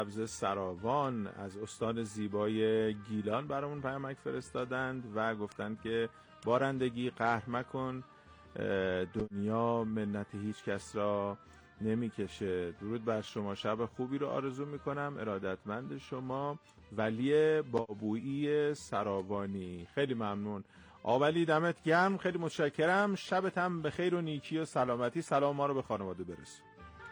سبز سراوان از استان زیبای گیلان برامون پیامک فرستادند و گفتند که بارندگی قهر مکن، دنیا منت هیچ کس را نمیکشه. درود بر شما، شب خوبی رو آرزو میکنم. ارادتمند شما، ولی بابویی سراوانی. خیلی ممنون آولی، دمت گرم، خیلی متشکرم. شبت هم به خیر و نیکی و سلامتی. سلام ما رو به خانواده برسون.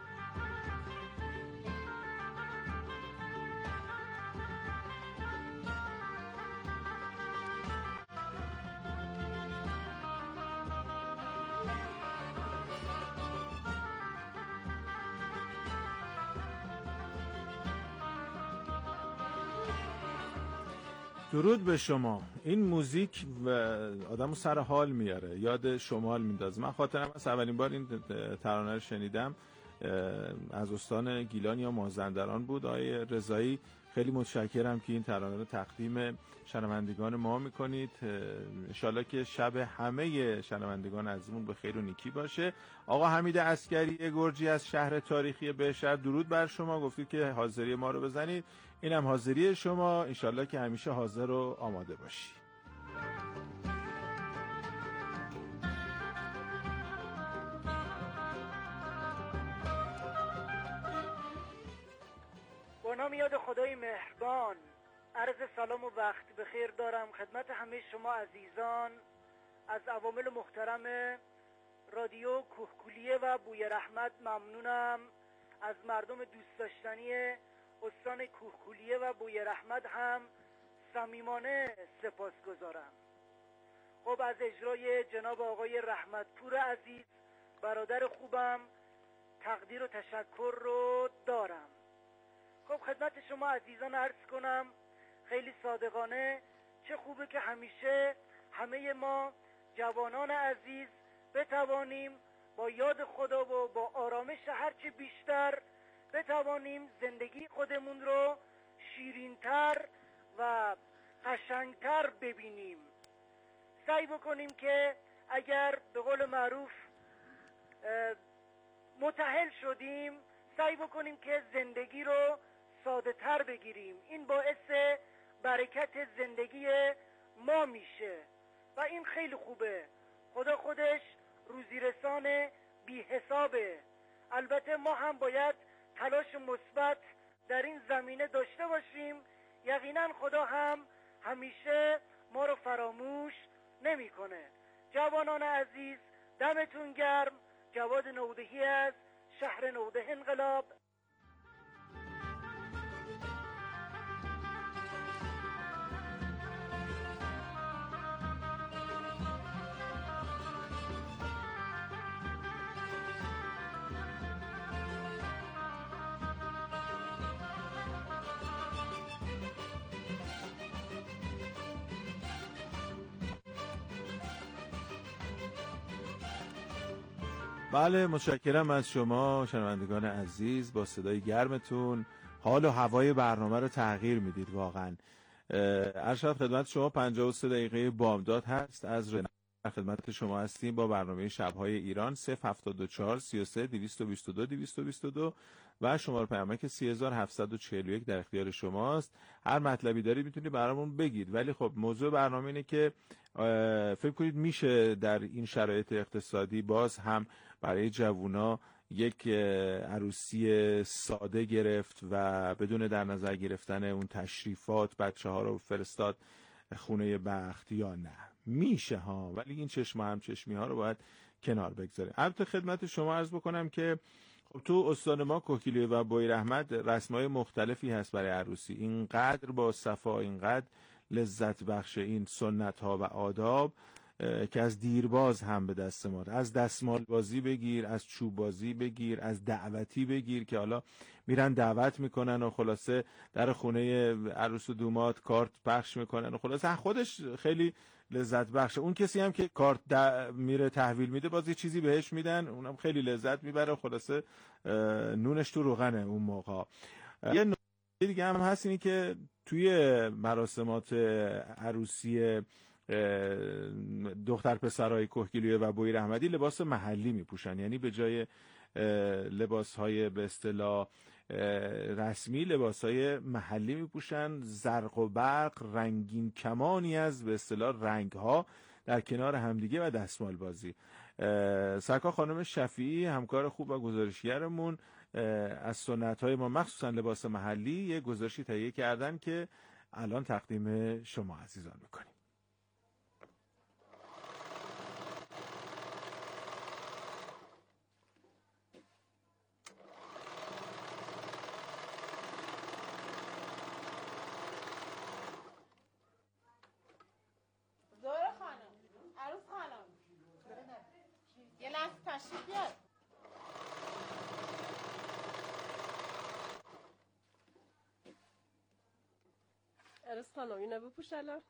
درود به شما. این موزیک آدمو سر حال میاره، یاد شمال میندازه. من خاطرم از اولین بار این ترانه رو شنیدم از استان گیلان یا مازندران بود. آقای رضایی خیلی متشکرم که این ترانه رو تقدیم شنوندگان ما میکنید. انشالله که شب همه شنوندگان عزیزمون به خیر و نیکی باشه. آقا حمید عسکری گرجی از شهر تاریخی بهشهر، درود بر شما. گفتید که حاضری ما رو بزنید، اینم حاضری شما. انشالله که همیشه حاضر و آماده باشی. با نام یاد خدای مهربان، عرض سلام و وقت بخیر دارم خدمت همه شما عزیزان از عوامل محترم رادیو کوهکولیه و بوی رحمت. ممنونم از مردم دوست داشتنی استان کوهکولیه و بوی رحمت هم صمیمانه سپاسگزارم. خب از اجرای جناب آقای رحمتپور عزیز برادر خوبم تقدیر و تشکر رو دارم. خب خدمت شما عزیزان عرض کنم خیلی صادقانه چه خوبه که همیشه همه ما جوانان عزیز بتوانیم با یاد خدا و با آرامش هرچی بیشتر بتوانیم زندگی خودمون رو شیرین‌تر و قشنگتر ببینیم. سعی بکنیم که اگر به قول معروف متأهل شدیم سعی بکنیم که زندگی رو ساده تر بگیریم. این باعث برکت زندگی ما میشه و این خیلی خوبه. خدا خودش روزی رسان بی حسابه. البته ما هم باید تلاش مثبت در این زمینه داشته باشیم. یقینا خدا هم همیشه ما رو فراموش نمیکنه. جوانان عزیز دمتون گرم. جواد نودهی از شهر نوده انقلاب. بله متشکرم از شما شنوندگان عزیز، با صدای گرمتون حال و هوای برنامه رو تغییر میدید واقعا. ارشد خدمت شما 53 دقیقه بامداد هست از رنج. خدمت شما هستیم با برنامه شب‌های ایران 074 33 222 222 و شماره پیامک 3741 در اختیار شماست. هر مطلبی دارید میتونید برامون بگید، ولی خب موضوع برنامه اینه که فکر کنید میشه در این شرایط اقتصادی باز هم برای جوونا یک عروسی ساده گرفت و بدون در نظر گرفتن اون تشریفات بچه ها رو فرستاد خونه بخت یا نه؟ میشه ها، ولی این چشم هم چشمی ها رو باید کنار بگذاریم. البته خدمت شما عرض بکنم که خب تو استان ما کوهگیلویه و بوی رحمت رسم‌های مختلفی هست برای عروسی. اینقدر با صفا، اینقدر لذت بخش این سنت ها و آداب که از دیرباز هم به دست ما، از دستمال بازی بگیر، از چوب بازی بگیر، از دعوتی بگیر که حالا میرن دعوت میکنن و خلاصه در خونه عروس و دوماد کارت پخش میکنن و خلاصه خودش خیلی لذت بخشه. اون کسی هم که کارت میره تحویل میده باز یه چیزی بهش میدن، اونم خیلی لذت میبره و خلاصه نونش تو روغنه اون موقع. یه نکته دیگه هم هست اینی که توی مراسمات عروسی دختر پسرای کوهگیلویه و بوی رحمتی لباس محلی میپوشن، یعنی به جای لباس های به اصطلاح رسمی لباسای محلی میپوشن، زرق و برق، رنگین کمانی از به اصطلاح رنگ‌ها در کنار همدیگه و دستمال بازی. سرکار خانم شفیعی همکار خوب و گزارشگرمون از سنت‌های ما مخصوصا لباس محلی یه گزارشی تهیه کردن که الان تقدیم شما عزیزان میکنیم. زهره خانم، عروس خانم، یه لحظه تشریف بیار. عروس خانم اینو بپوش الان.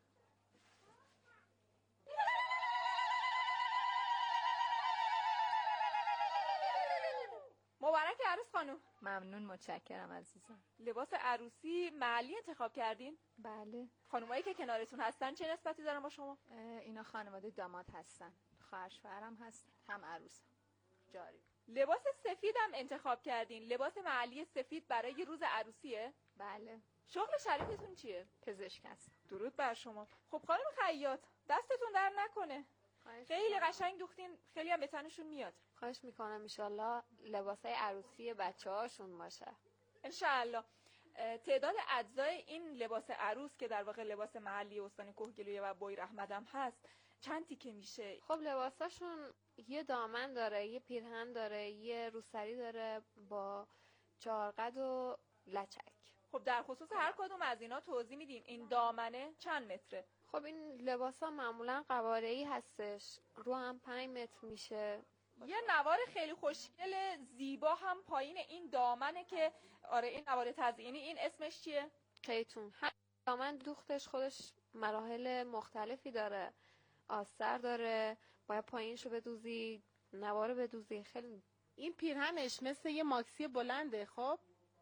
مبارک عروس خانم. ممنون، متشکرم عزیزم. لباس عروسی محلی انتخاب کردین؟ بله. خانمایی که کنارتون هستن چه نسبتی دارن با شما؟ اینا خانواده داماد هستن، خواهر شوهرم هستن، هم عروسم. جاری. لباس سفیدم انتخاب کردین. لباس محلی سفید برای روز عروسیه؟ بله. شغل شریفتون چیه؟ پزشک هستم. درود بر شما. خب خانم خیاط، دستتون در نکنه. خیلی قشنگ دوختین، خیلی هم به تنشون میاد. خواهش میکنم انشالله لباسای عروسی بچه‌هاشون باشه. انشالله. تعداد اجزای این لباس عروس که در واقع لباس محلی استان کهگیلویه و بویر احمدم هست چند تیکه میشه؟ خب لباساشون یه دامن داره، یه پیرهن داره، یه روسری داره با چارقد و لچک. خب در خصوص هر کدوم از اینا توضیح میدین. این دامنه چند متره؟ خب این لباس ها معمولا قواره‌ای هستش، رو هم 5 متر میشه. یه نوار خیلی خوشگل زیبا هم پایین این دامنه که آره این نوار تزیینی، این اسمش چیه؟ قیتون. هم دامن دوختش خودش مراحل مختلفی داره، آستر داره، باید پایینشو بدوزی، نوار بدوزی. خیلی این پیرهنش مثل یه ماکسی بلنده. خب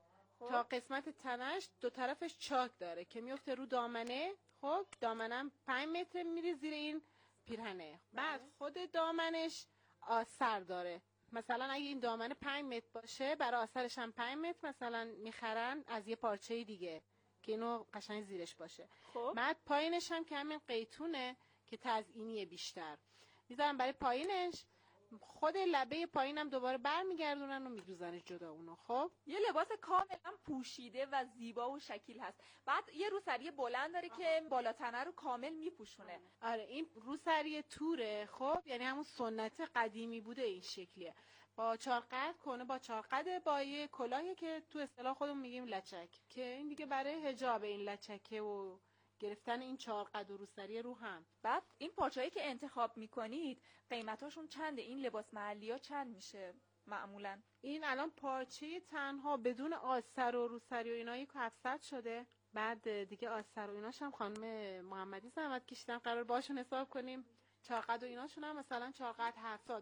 تا قسمت تنش دو طرفش چاک داره که میفته رو دامنه. خب دامنم 5 متر میره زیر این پیرهنه. بعد خود دامنش آستر داره. مثلا اگه این دامنه 5 متر باشه، برای آسترش هم 5 متر مثلا میخرن از یه پارچه دیگه که اینو قشنگ زیرش باشه. خب بعد پایینش هم که همین قیتونه که تزیینیه بیشتر میذارن برای پایینش. خود لبه پایینم دوباره برمیگردونن و میدوزنش جدا اونو. خب یه لباس کاملا پوشیده و زیبا و شکیل هست. بعد یه روسری بلند داره که بالا تنه رو کامل میپوشونه. آره این روسری توره. خب یعنی همون سنت قدیمی بوده، این شکلیه با چارقد کنه، با چارقد با یه کلاهی که تو اصطلاح خودمون میگیم لچک، که این دیگه برای حجاب این لچکه و گرفتن این چارقد و روسری رو هم. بعد این پارچه‌ای که انتخاب میکنید قیمتاشون چنده؟ این لباس محلی ها چند میشه معمولا؟ این الان پارچه تنها بدون آستر و روسری و اینا 700 شده. بعد دیگه آستر و ایناش هم خانم محمدی زحمت کشیدن، قرار باشون حساب کنیم. چارقد و ایناشون هم مثلا چارقد 700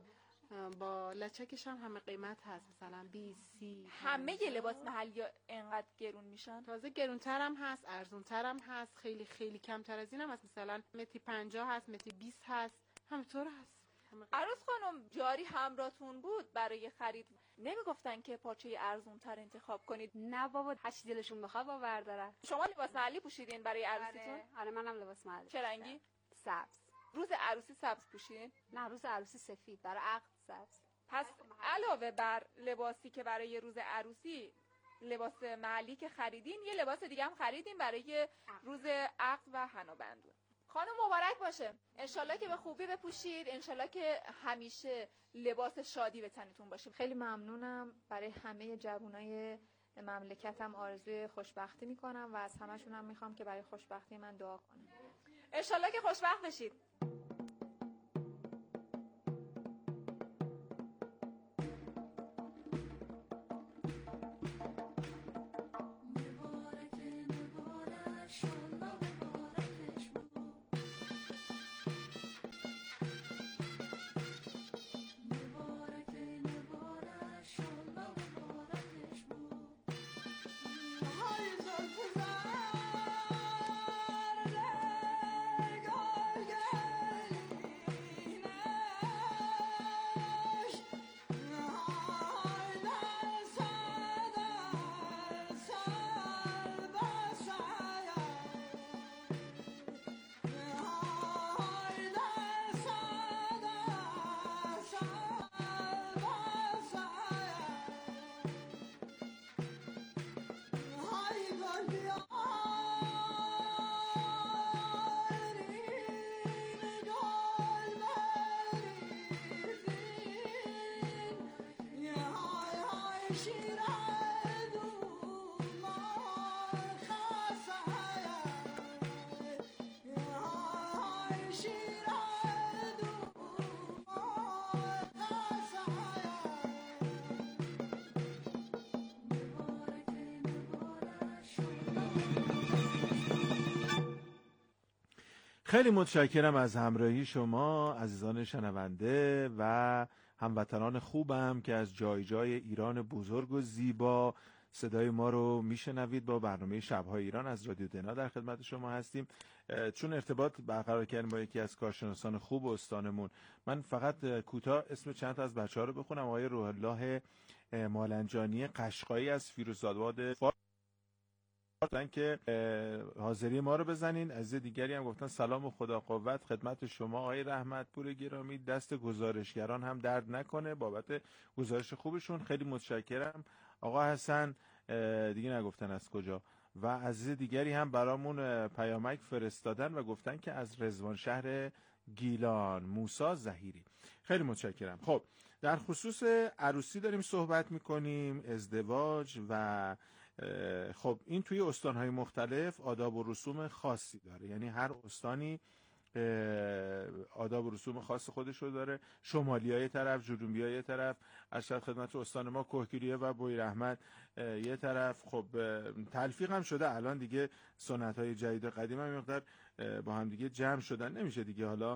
با لچکش هم همه قیمت هست، مثلا 20 30. همه یه لباس محلی ها انقدر گرون میشن؟ تازه گرونتر هم هست، ارزونتر هم هست، خیلی خیلی کمتر از این هم هست. مثلا متری 50 هست، متری 20 هست، همینطور هست. عروس خانم جاری همراهتون بود برای خرید، نمیگفتن که پارچه ارزونتر انتخاب کنید؟ نه بابا، هر چی دلشون بخواد با بردارن. شما لباس محلی پوشیدین برای عروسیتون؟ آره منم لباس محلی. چه رنگی؟ سبز. روز عروسی سبز پوشیدین؟ نه روز عروسی سفید، برای عقد سبز. پس علاوه بر لباسی که برای روز عروسی لباس محلی که خریدین، یه لباس دیگه هم خریدین برای روز عقد و حنا بندون. خانم مبارک باشه. انشالله که به خوبی بپوشید، انشالله که همیشه لباس شادی به تنتون باشه. خیلی ممنونم. برای همه جوانای مملکتم آرزوی خوشبختی میکنم و از همشون هم میخوام که برای خوشبختی من دعا کنن. انشالله که خوشبخت بشید. Yeah. خیلی متشکرم از همراهی شما عزیزان شنونده و هموطنان خوبم که از جای جای ایران بزرگ و زیبا صدای ما رو میشنوید. با برنامه شب‌های ایران از رادیو دنا در خدمت شما هستیم. چون ارتباط برقرار کردیم با یکی از کارشناسان خوب استانمون، من فقط کوتاه اسم چند تا از بچه‌ها رو بخونم. آقای روح الله مالنجانی قشقایی از فیروزآباد گفتن که حاضری ما رو بزنین. عزیز دیگری هم گفتن سلام و خدا قوت خدمت شما آقای رحمتپور گرامی، دست گزارشگران هم درد نکنه بابت گزارش خوبشون. خیلی متشکرم. آقا حسن دیگه نگفتن از کجا. و عزیز دیگری هم برامون پیامک فرستادن و گفتن که از رضوان شهر گیلان. موسی ظهیری، خیلی متشکرم. خب در خصوص عروسی داریم صحبت میکنیم، ازدواج و خب این توی استانهای مختلف آداب و رسوم خاصی داره، یعنی هر استانی آداب و رسوم خاص خودش رو داره. شمالی‌های طرف، جنوبی‌های طرف، ارشد خدمت استان ما کهگیریه و بویراحمد یه طرف. خب تلفیق هم شده الان دیگه، سنت‌های جدید و قدیم هم مقدار با هم دیگه جمع شدن، نمیشه دیگه حالا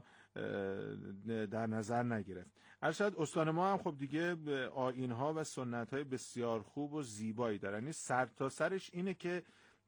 در نظر نگرفت. ارشد استان ما هم خب دیگه آیین‌ها و سنت‌های بسیار خوب و زیبایی داره، یعنی سر تا سرش اینه که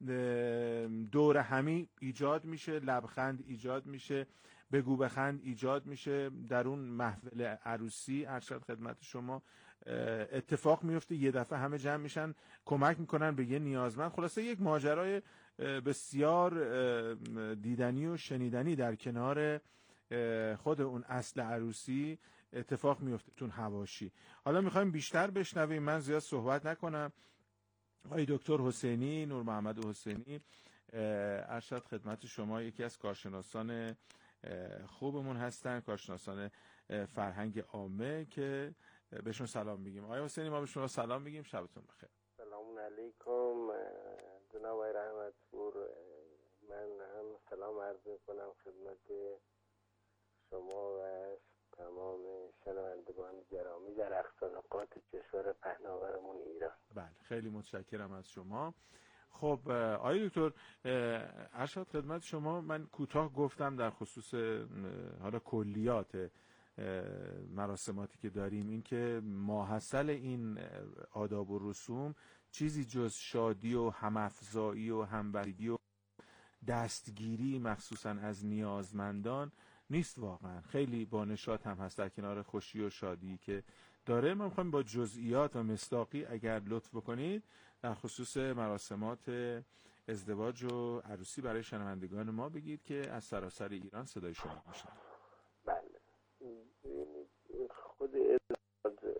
دور همی ایجاد میشه، لبخند ایجاد میشه، بگو بخند ایجاد میشه در اون محفل عروسی. ارشد خدمت شما اتفاق میفته، یه دفعه همه جمع میشن، کمک میکنن به یه نیازمند. خلاصه یک ماجرای بسیار دیدنی و شنیدنی در کنار خود اون اصل عروسی اتفاق میفته تون حواشی. حالا میخوایم بیشتر بشنویم، من زیاد صحبت نکنم. آقای دکتر حسینی، نور محمد حسینی، ارشد خدمت شما، یکی از کارشناسان خوبمون هستن، کارشناسان فرهنگ عامه که بهشون سلام میگیم. آقای حسینی ما به شما سلام میگیم، شبتون بخیر. سلام علیکم جناب آقای رحمتپور، من هم سلام عرض میکنم خدمت شما و تمام شنوندگان گرامی در اقصا نقاط کشور پهناورمون ایران. بله خیلی متشکرم از شما. خب آقای دکتر ارشد خدمت شما، من کوتاه گفتم در خصوص حالا کلیات مراسماتی که داریم، این که ماحصل این آداب و رسوم چیزی جز شادی و همافزایی و همبستگی و دستگیری مخصوصا از نیازمندان نیست. واقعا خیلی با نشاط هم هست در کنار خوشی و شادی که داره. ما میخوایم با جزئیات و مصداقی اگر لطف بکنید در خصوص مراسمات ازدواج و عروسی برای شنوندگان ما بگید که از سراسر ایران صدای شما میشن. بله، خود ازدواج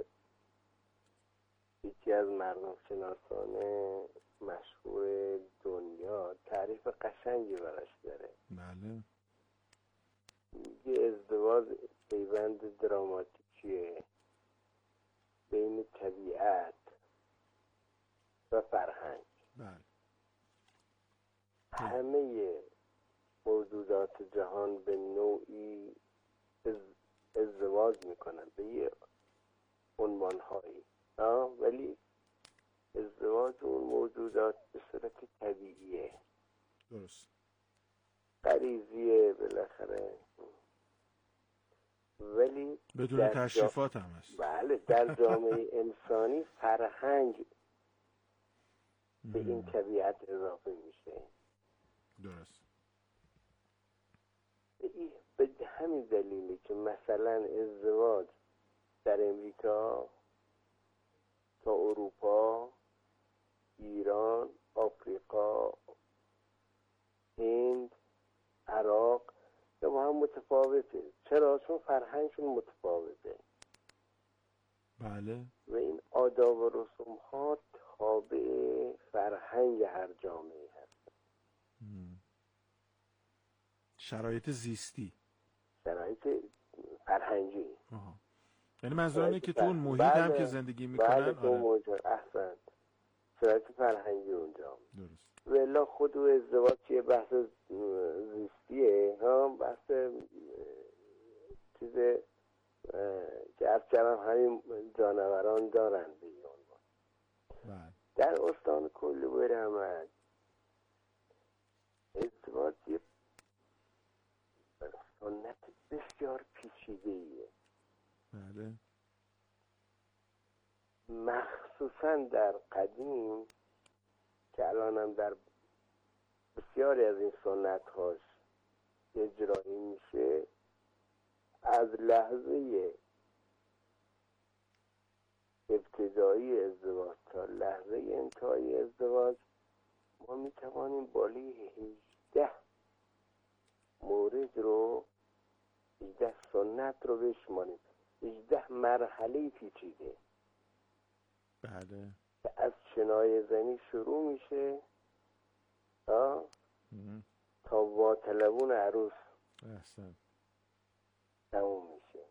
یکی از مردم شناسان مشهور دنیا تعریف قشنگی براش داره. بله، میگه ازدواج پیوند دراماتیکیه بین طبیعت و فرهنگ. بله. همه موجودات جهان به نوعی ازدواج میکنن به یه عنوانهایی، ولی ازدواج اون موجودات به صورت طبیعیه، درست، غریزیه بالاخره، ولی بدون تشریفات هم هست. بله، در جامعه انسانی فرهنگ به این طبیعت اضافه میشه. درست. به همین دلیلی که مثلا ازدواج در امریکا تا اروپا، ایران، آفریقا، هند، عراق با هم متفاوته. چرا؟ چون فرهنگشون متفاوته. بله. و این آداب و رسوم ها تابع فرهنگ هر جامعه هست. شرایط زیستی، شرایط فرهنگی. یعنی منظورم اینه که تو اون محیط هم که زندگی میکنن. بله، تو موجود احسن شرایط فرهنگی اونجا. درست. ولی خود و ازدواج یه بحث زیستیه، بحث چیز که از کلم همین جانوران دارن به این عنوان. در استان کلی بویراحمد مخصوصا در قدیم که الانم در بسیاری از این سنت هاش اجرایی میشه، از لحظه ابتدایی ازدواج تا لحظه انتهای ازدواج ما میتوانیم بالای 18 مورد رو، 18 سنت رو بشمانیم، 18 مرحله پیچیده. بله. که از چنای زنی شروع میشه تا واطلبون عروس احسن تموم میشه.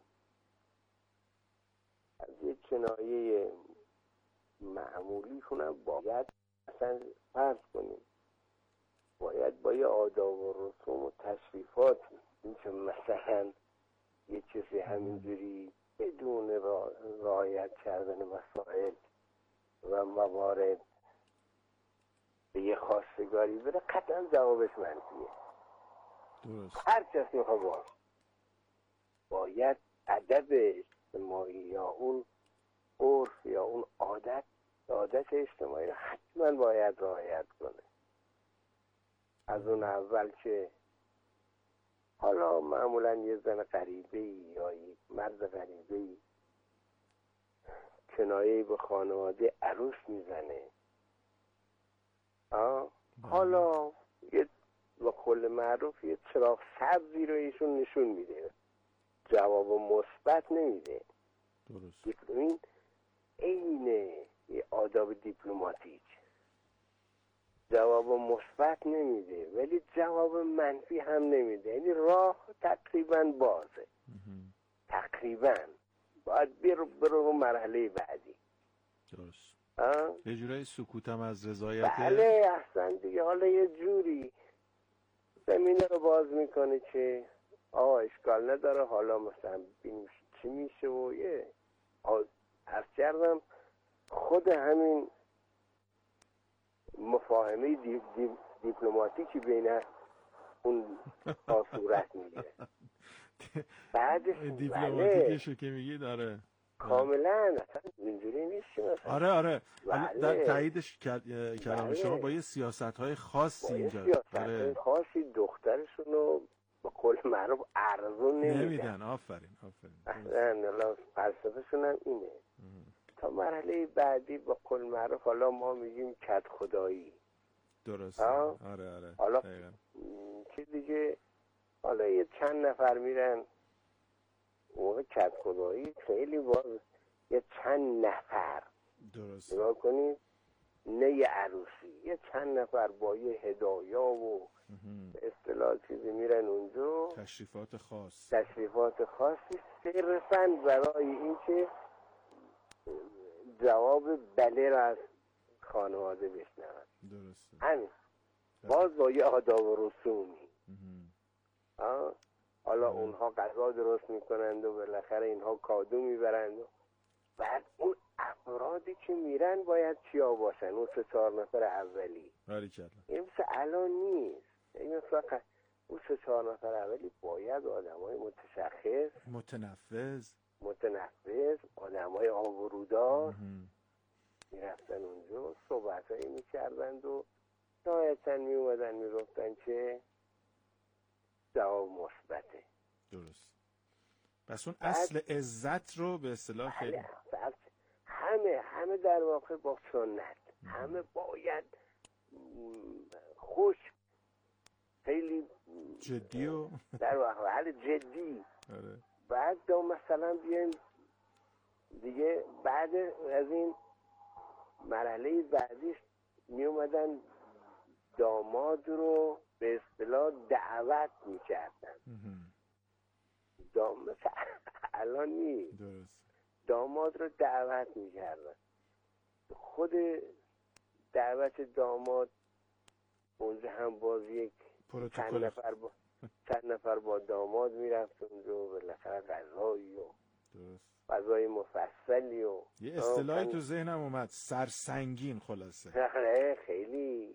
از یه چنایه معمولی کنم باید اصلا فرض کنیم باید با یه آداب و رسوم و تشریفاتی، این که مثلا یه چیزی همینجوری بدون رعایت کردن مسائل و موارد به یه خواستگاری بره، قطعا جوابش منفیه. درست. هر کسی میخواد باید ادب اجتماعی یا اون عرف یا اون عادت اجتماعی رو حتما باید رعایت کنه. از اون اول که حالا معمولا یه زن غریبه‌ای یا یک مرد غریبه‌ای کنایه‌ای به خانواده عروس میزنه، حالا یه به قول معروف یه چراغ سبزی رو ایشون نشون میده، جواب مثبت نمیده. درست. این عین یه آداب دیپلماتیک، جواب مثبت نمیده ولی جواب منفی هم نمیده، یعنی راه تقریبا بازه. تقریبا باید برو مرحله بعدی. درست. یه جورایی سکوتم از رضایت. بله احسن دیگه. حالا یه جوری زمینه رو باز میکنه که اشکال نداره، حالا مثلا ببینیم چی میشه و یه عرض کردم خود همین مفاهمه دیپلماتیکی بین اون صورت میگیره. بعدش دیپلماتیکشو که میگی داره کاملا اصلا اینجوری نیست مثلا. آره در تاییدش کلام شما با یه سیاست‌های خاصی اینجا سیاست‌های خاصی دخترشونو به قول معروف ارزون نمیدن. آفرین اصلا فلسفه‌شون هم اینه. تا مرحله بعدی به قول معروف حالا ما میگیم کد خدایی. درست. آره حالا چی دیگه، حالا یه چند نفر میرن موقع کد خدایی، خیلی باز یه چند نفر درست نگاه کنید، نه یه عروسی، یه چند نفر با یه هدایا و اصطلاح چیزی میرن اونجا، تشریفات خاصی صرفاً برای این که جواب بله را از خانواده بشنون. درسته. همین باز با یه آداب و رسومی. حالا اونها غذا درست میکنند و بالاخره اینها کادو میبرند و بعد اون افرادی که میرن باید چیا باشن؟ اون 3-4 نفر اولی. این مثل الان نیست. این مثل اون 3-4 نفر اولی باید آدم های متشخص، متنفذ، آدم های آبرودار میرفتن اونجا صحبت هایی میکردند و نهایتاً میومدن میگفتن که جواب مثبته. درست. پس اون اصل عزت رو به اصطلاح خیلی همه در واقع با سنت، همه باید خوش، خیلی جدی و در واقع حال جدی. آره. بعد دو مثلا بیایم دیگه بعد از این مرحله بعدیش می اومدن داماد رو به اصطلاح دعوت میکردن. مثلا الان نیست. درست. داماد رو دعوت میکردن. خود دعوت داماد اونجا هم باز یک چند نفر با داماد میرفت اونجا و بالاخره غذایی و غذای مفصلی و یه اصطلاحی تو ذهنم اومد، سرسنگین. خلاصه خیلی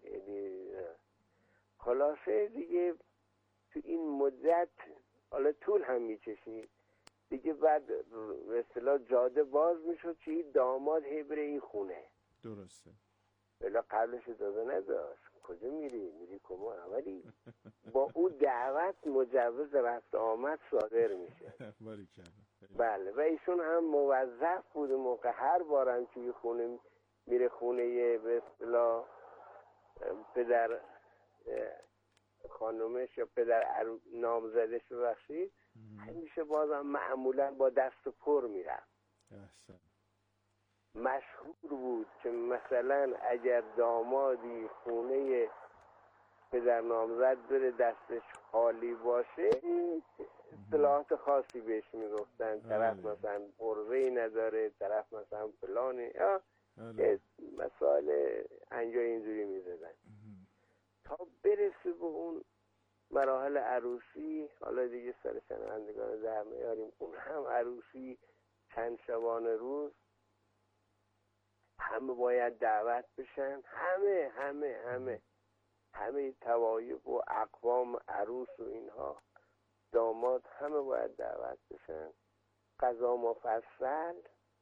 خلاصه دیگه تو این مدت حالا طول هم میکشید دیگه بعد به اصطلاح جاده باز میشد که این داماد هی بره این خونه. درسته. بلا قبلش اجازه نداشت. کجا میری کمان، ولی با اون دعوت مجوز رفت آمد صادر میشه. بله، و ایشون هم موظف بود موقع هر بارم که خونه میره خونه به اصطلاح پدر خانومش یا پدر نامزدش ببخشید، همیشه بازم معمولا با دست پر میرفت. مشهور بود که مثلا اگر دامادی خونه پدر نامزد بره دستش خالی باشه اصطلاحات خاصی بهش میگفتن. طرف مثلا عرضه‌ای نداره، طرف مثلا فلانه، یا مسائل اینجوری میزدن تا برسه به اون مراحل عروسی. حالا دیگه سر شنوندگان در میاریم اون هم عروسی چند شبانه روز همه باید دعوت بشن، همه توایف و اقوام عروس و اینها، داماد همه باید دعوت بشن، غذا مفصل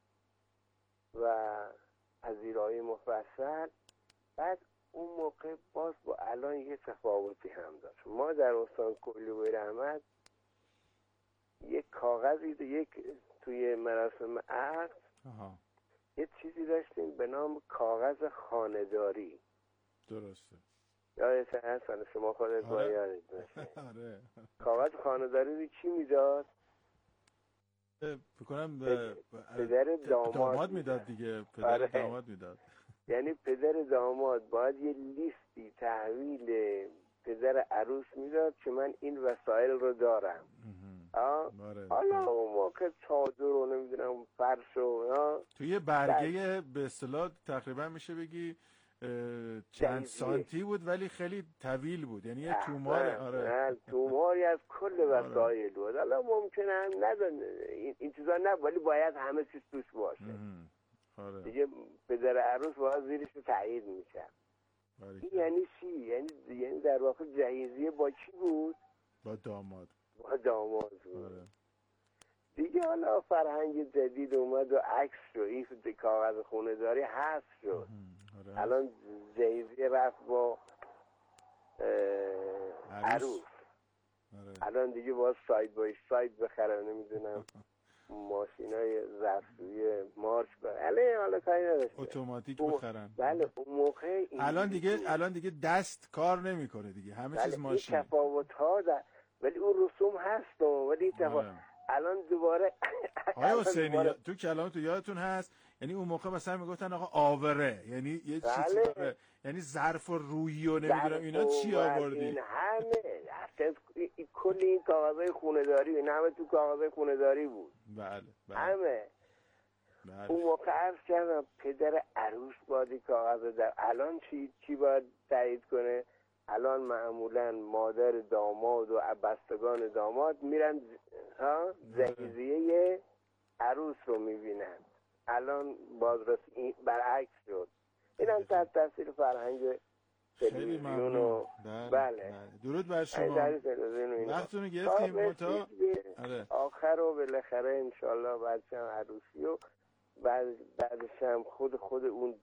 و پذیرایی مفصل. بعد اون موقع باز با الان یه تفاوتی هم داشت. ما در استان کوهگیلویه رحمت یک کاغذی توی مراسم عقد یه چیزی داشتیم به نام کاغذ خانه‌داری. درسته. یادت هست؟ شما خودت با یادت باشه. کاغذ خانه‌داری رو کی میداد؟ فکر کنم پدر داماد میداد دیگه. پدر داماد میداد. یعنی پدر داماد باید یه لیستی تحویل پدر عروس میداد که من این وسایل رو دارم. حالا اون موقع چادر رو نمیدونم فرش و توی برگه به اصطلاح تقریبا میشه بگی چند سانتی بود ولی خیلی طویل بود، یعنی یه تومار. توماری از کل وسایل بود. حالا ممکنه هم این چیزا نه، ولی باید همه چیز توش باشه. دیگه پدر عروس باید زیرش رو تایید میشه. این یعنی چی؟ یعنی در واقع جهیزیه با کی بود؟ با داماد بود. دیگه حالا فرهنگ جدید اومد و عکس شد، این کاغذ خونه داری هست شد. الان جهیزیه رفت با عروس. الان دیگه باید ساید بای ساید بخرن، نمیدونم ماشینای ظرفشویی مارش حالا کاری نداشته اتوماتیک بخرن. بله اون موقع الان دیگه دست کار نمیکنه دیگه، همه چیز ماشین. این تفاوت‌ها ولی اون رسوم هست ولی الان دوباره آقای حسینی تو کلامتون یادتون هست، یعنی اون موقع مثلا میگفتن آقا آوره، یعنی یه چیزی داره، یعنی ظرف و رویی و نمیدونم اینا چی آوردی. این همه کل این کاغذهای خونه‌داری، این همه تو کاغذهای خونه‌داری بود. بله. همه. اون موقع عرض کردم پدر عروس باید کاغذ در. الان چی باید تایید کنه؟ الان معمولا مادر داماد و بستگان داماد میرن جهیزیه عروس رو میبینن. الان بازرسی برعکس شد. اینم تحت تاثیر فرهنگ تلویزیون و بله. درود بر شما. وقتونو گرفتیم تا آخر و بالاخره انشالله بعدش هم عروسی و بعدش هم خود اون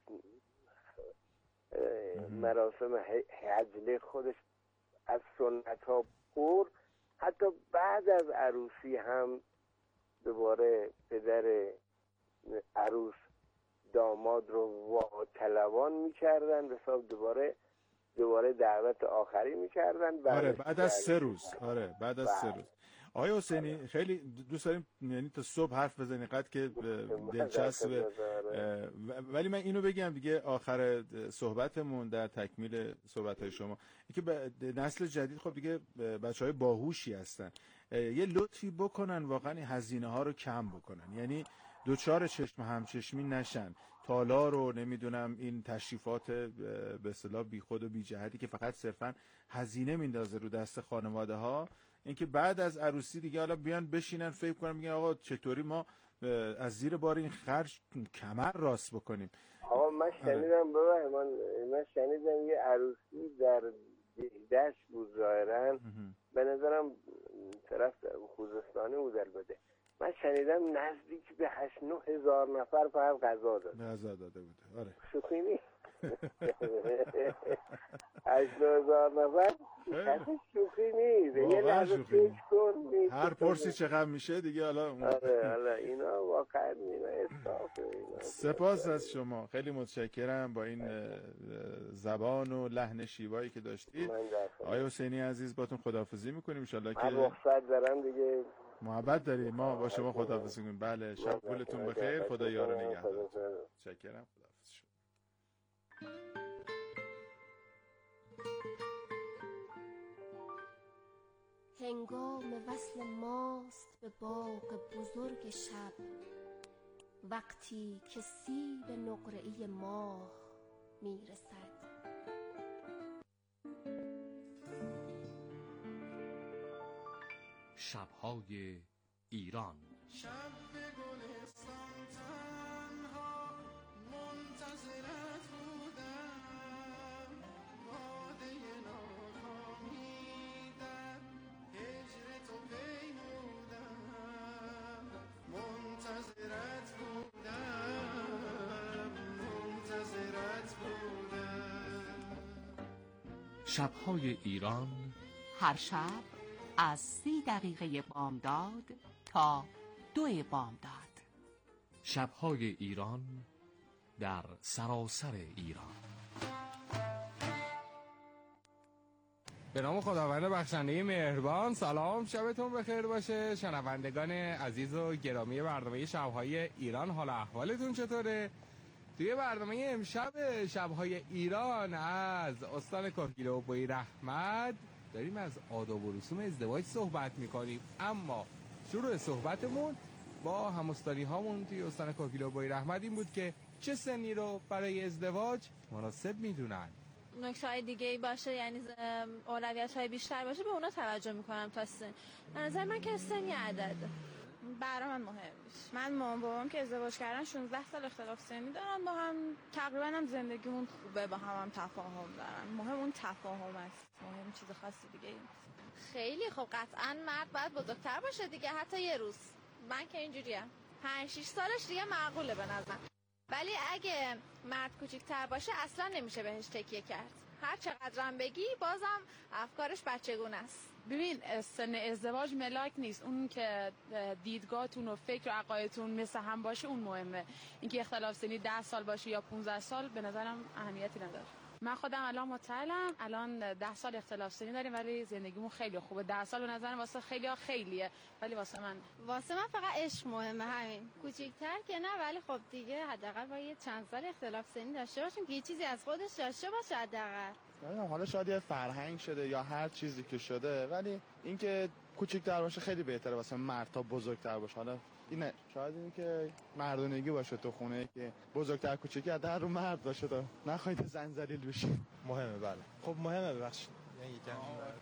مراسم حجله خودش از سنت ها پر. حتی بعد از عروسی هم دوباره پدر عروس داماد رو واطلبان میکردن، به حساب دوباره دعوت آخری میکردن. بعد از 3 روز. بعد از 3 روز. آقای حسینی خیلی دوست داریم یعنی تا صبح حرف بزنیم قد که دلچسبه، ولی من اینو بگم دیگه آخر صحبتمون در تکمیل صحبت‌های شما، اینکه نسل جدید خب دیگه بچهای باهوشی هستن، یه لطفی بکنن واقعا این هزینه‌ها رو کم بکنن، یعنی دوچار چشم همچشمی نشن، تالار رو نمیدونم این تشریفات به اصطلاح بیخود و بی جهتی که فقط صرفا هزینه میندازه رو دست خانواده ها، اینکه بعد از عروسی دیگه حالا بیان بشینن فکر کنن میگن آقا چطوری ما از زیر بار این خرج کمر راست بکنیم. آقا من شنیدم من شنیدم یه عروسی در دشت بود ظاهرا، به نظرم طرف خوزستانی بود البته. من شنیدم نزدیک به 8-9 هزار نفر فقط غذا داده بوده. آره شوخی نیست. 8-9 هزار نفر شوخی نیست. یه لحظه فکر کن هر پرسی چقدر میشه دیگه. حالا اینا واقعا اینا اصافه. سپاس از شما، خیلی متشکرم با این زبان و لحن شیوایی که داشتید. آقای حسینی عزیز باتون خداحافظی میکنیم. ان شاءالله که رخصت دارم دیگه. محبت داریم. ما با شما خداحافظی میکنیم. بله شب گلتون بخیر. خدا یار و نگهدارتون. متشکرم. خداحافظ شما. هنگام وصل ماست به باغ بزرگ شب، وقتی که سیب نقره‌ای ماه میرسد. شب‌های ایران. شب به گلستان تنها منتظرت بودم، باده ناکامی در هجر تو پیمودم، منتظرت بودم. شب‌های ایران هر شب از 30 دقیقه بامداد تا 2 بامداد. شب‌های ایران در سراسر ایران. به نام خداوند بخشنده مهربان. سلام، شبتون بخیر باشه شنوندگان عزیز و گرامی برنامه شب‌های ایران. حال احوالتون چطوره؟ توی برنامه امشب شب‌های ایران از استان کهگیلو و بویراحمد داریم از آداب و رسوم ازدواج صحبت میکنیم، اما شروع صحبتمون با همستانی هامون توی استان کهگیلو و بویراحمد این بود که چه سنی رو برای ازدواج مناسب میدونن. نکته‌های دیگه ای باشه، یعنی اولویت‌های بیشتر باشه، به اونا توجه میکنم تا سن. به نظر من که سن یه عدده. برای من مهم نیست. من مامان بابام که ازدواج کردن 16 سال اختلاف سنی دارن با هم، تقریبا هم زندگیمون خوبه، با هم تفاهم دارن. مهم اون تفاهم است، مهم چیز خاصی دیگه نیست. خیلی خب، قطعا مرد باید بزرگتر باشه دیگه، حتی یه روز. من که اینجوریم 5-6 سالش دیگه معقوله به نظر. ولی اگه مرد کوچیک‌تر باشه اصلا نمیشه بهش تکیه کرد. هر چقدرم بگی بازم افکارش بچگونه است. ببین، سن ازدواج ملاک نیست. اون که دیدگاهتون و فکر و عقایدتون مثل هم باشه اون مهمه. اینکه اختلاف سنی 10 سال باشه یا 15 سال به نظرم اهمیتی نداره. من خودم الان مطلعم، الان 10 سال اختلاف سنی داریم ولی زندگیمون خیلی خوبه. 10 سال به نظرم واسه خیلی‌ها خیلیه، ولی واسه من فقط عشق مهمه. همین کوچیک‌تر که نه، ولی خب دیگه حداقل با یه چند سال اختلاف سنی داشته باشیم که یه چیزی از خودش داشته باشه حداقل. حالا شاید یه فرهنگ شده یا هر چیزی که شده، ولی اینکه کوچیک‌تر باشه خیلی بهتره واسه مرد تا بزرگتر باشه. حالا اینه شاید این که مردونگی باشه تو خونه، که بزرگتر کوچیکی در رو مرد باشه تا نخواید زنجیل بشین. مهمه. بله خب مهمه، ببخشید یعنی یکم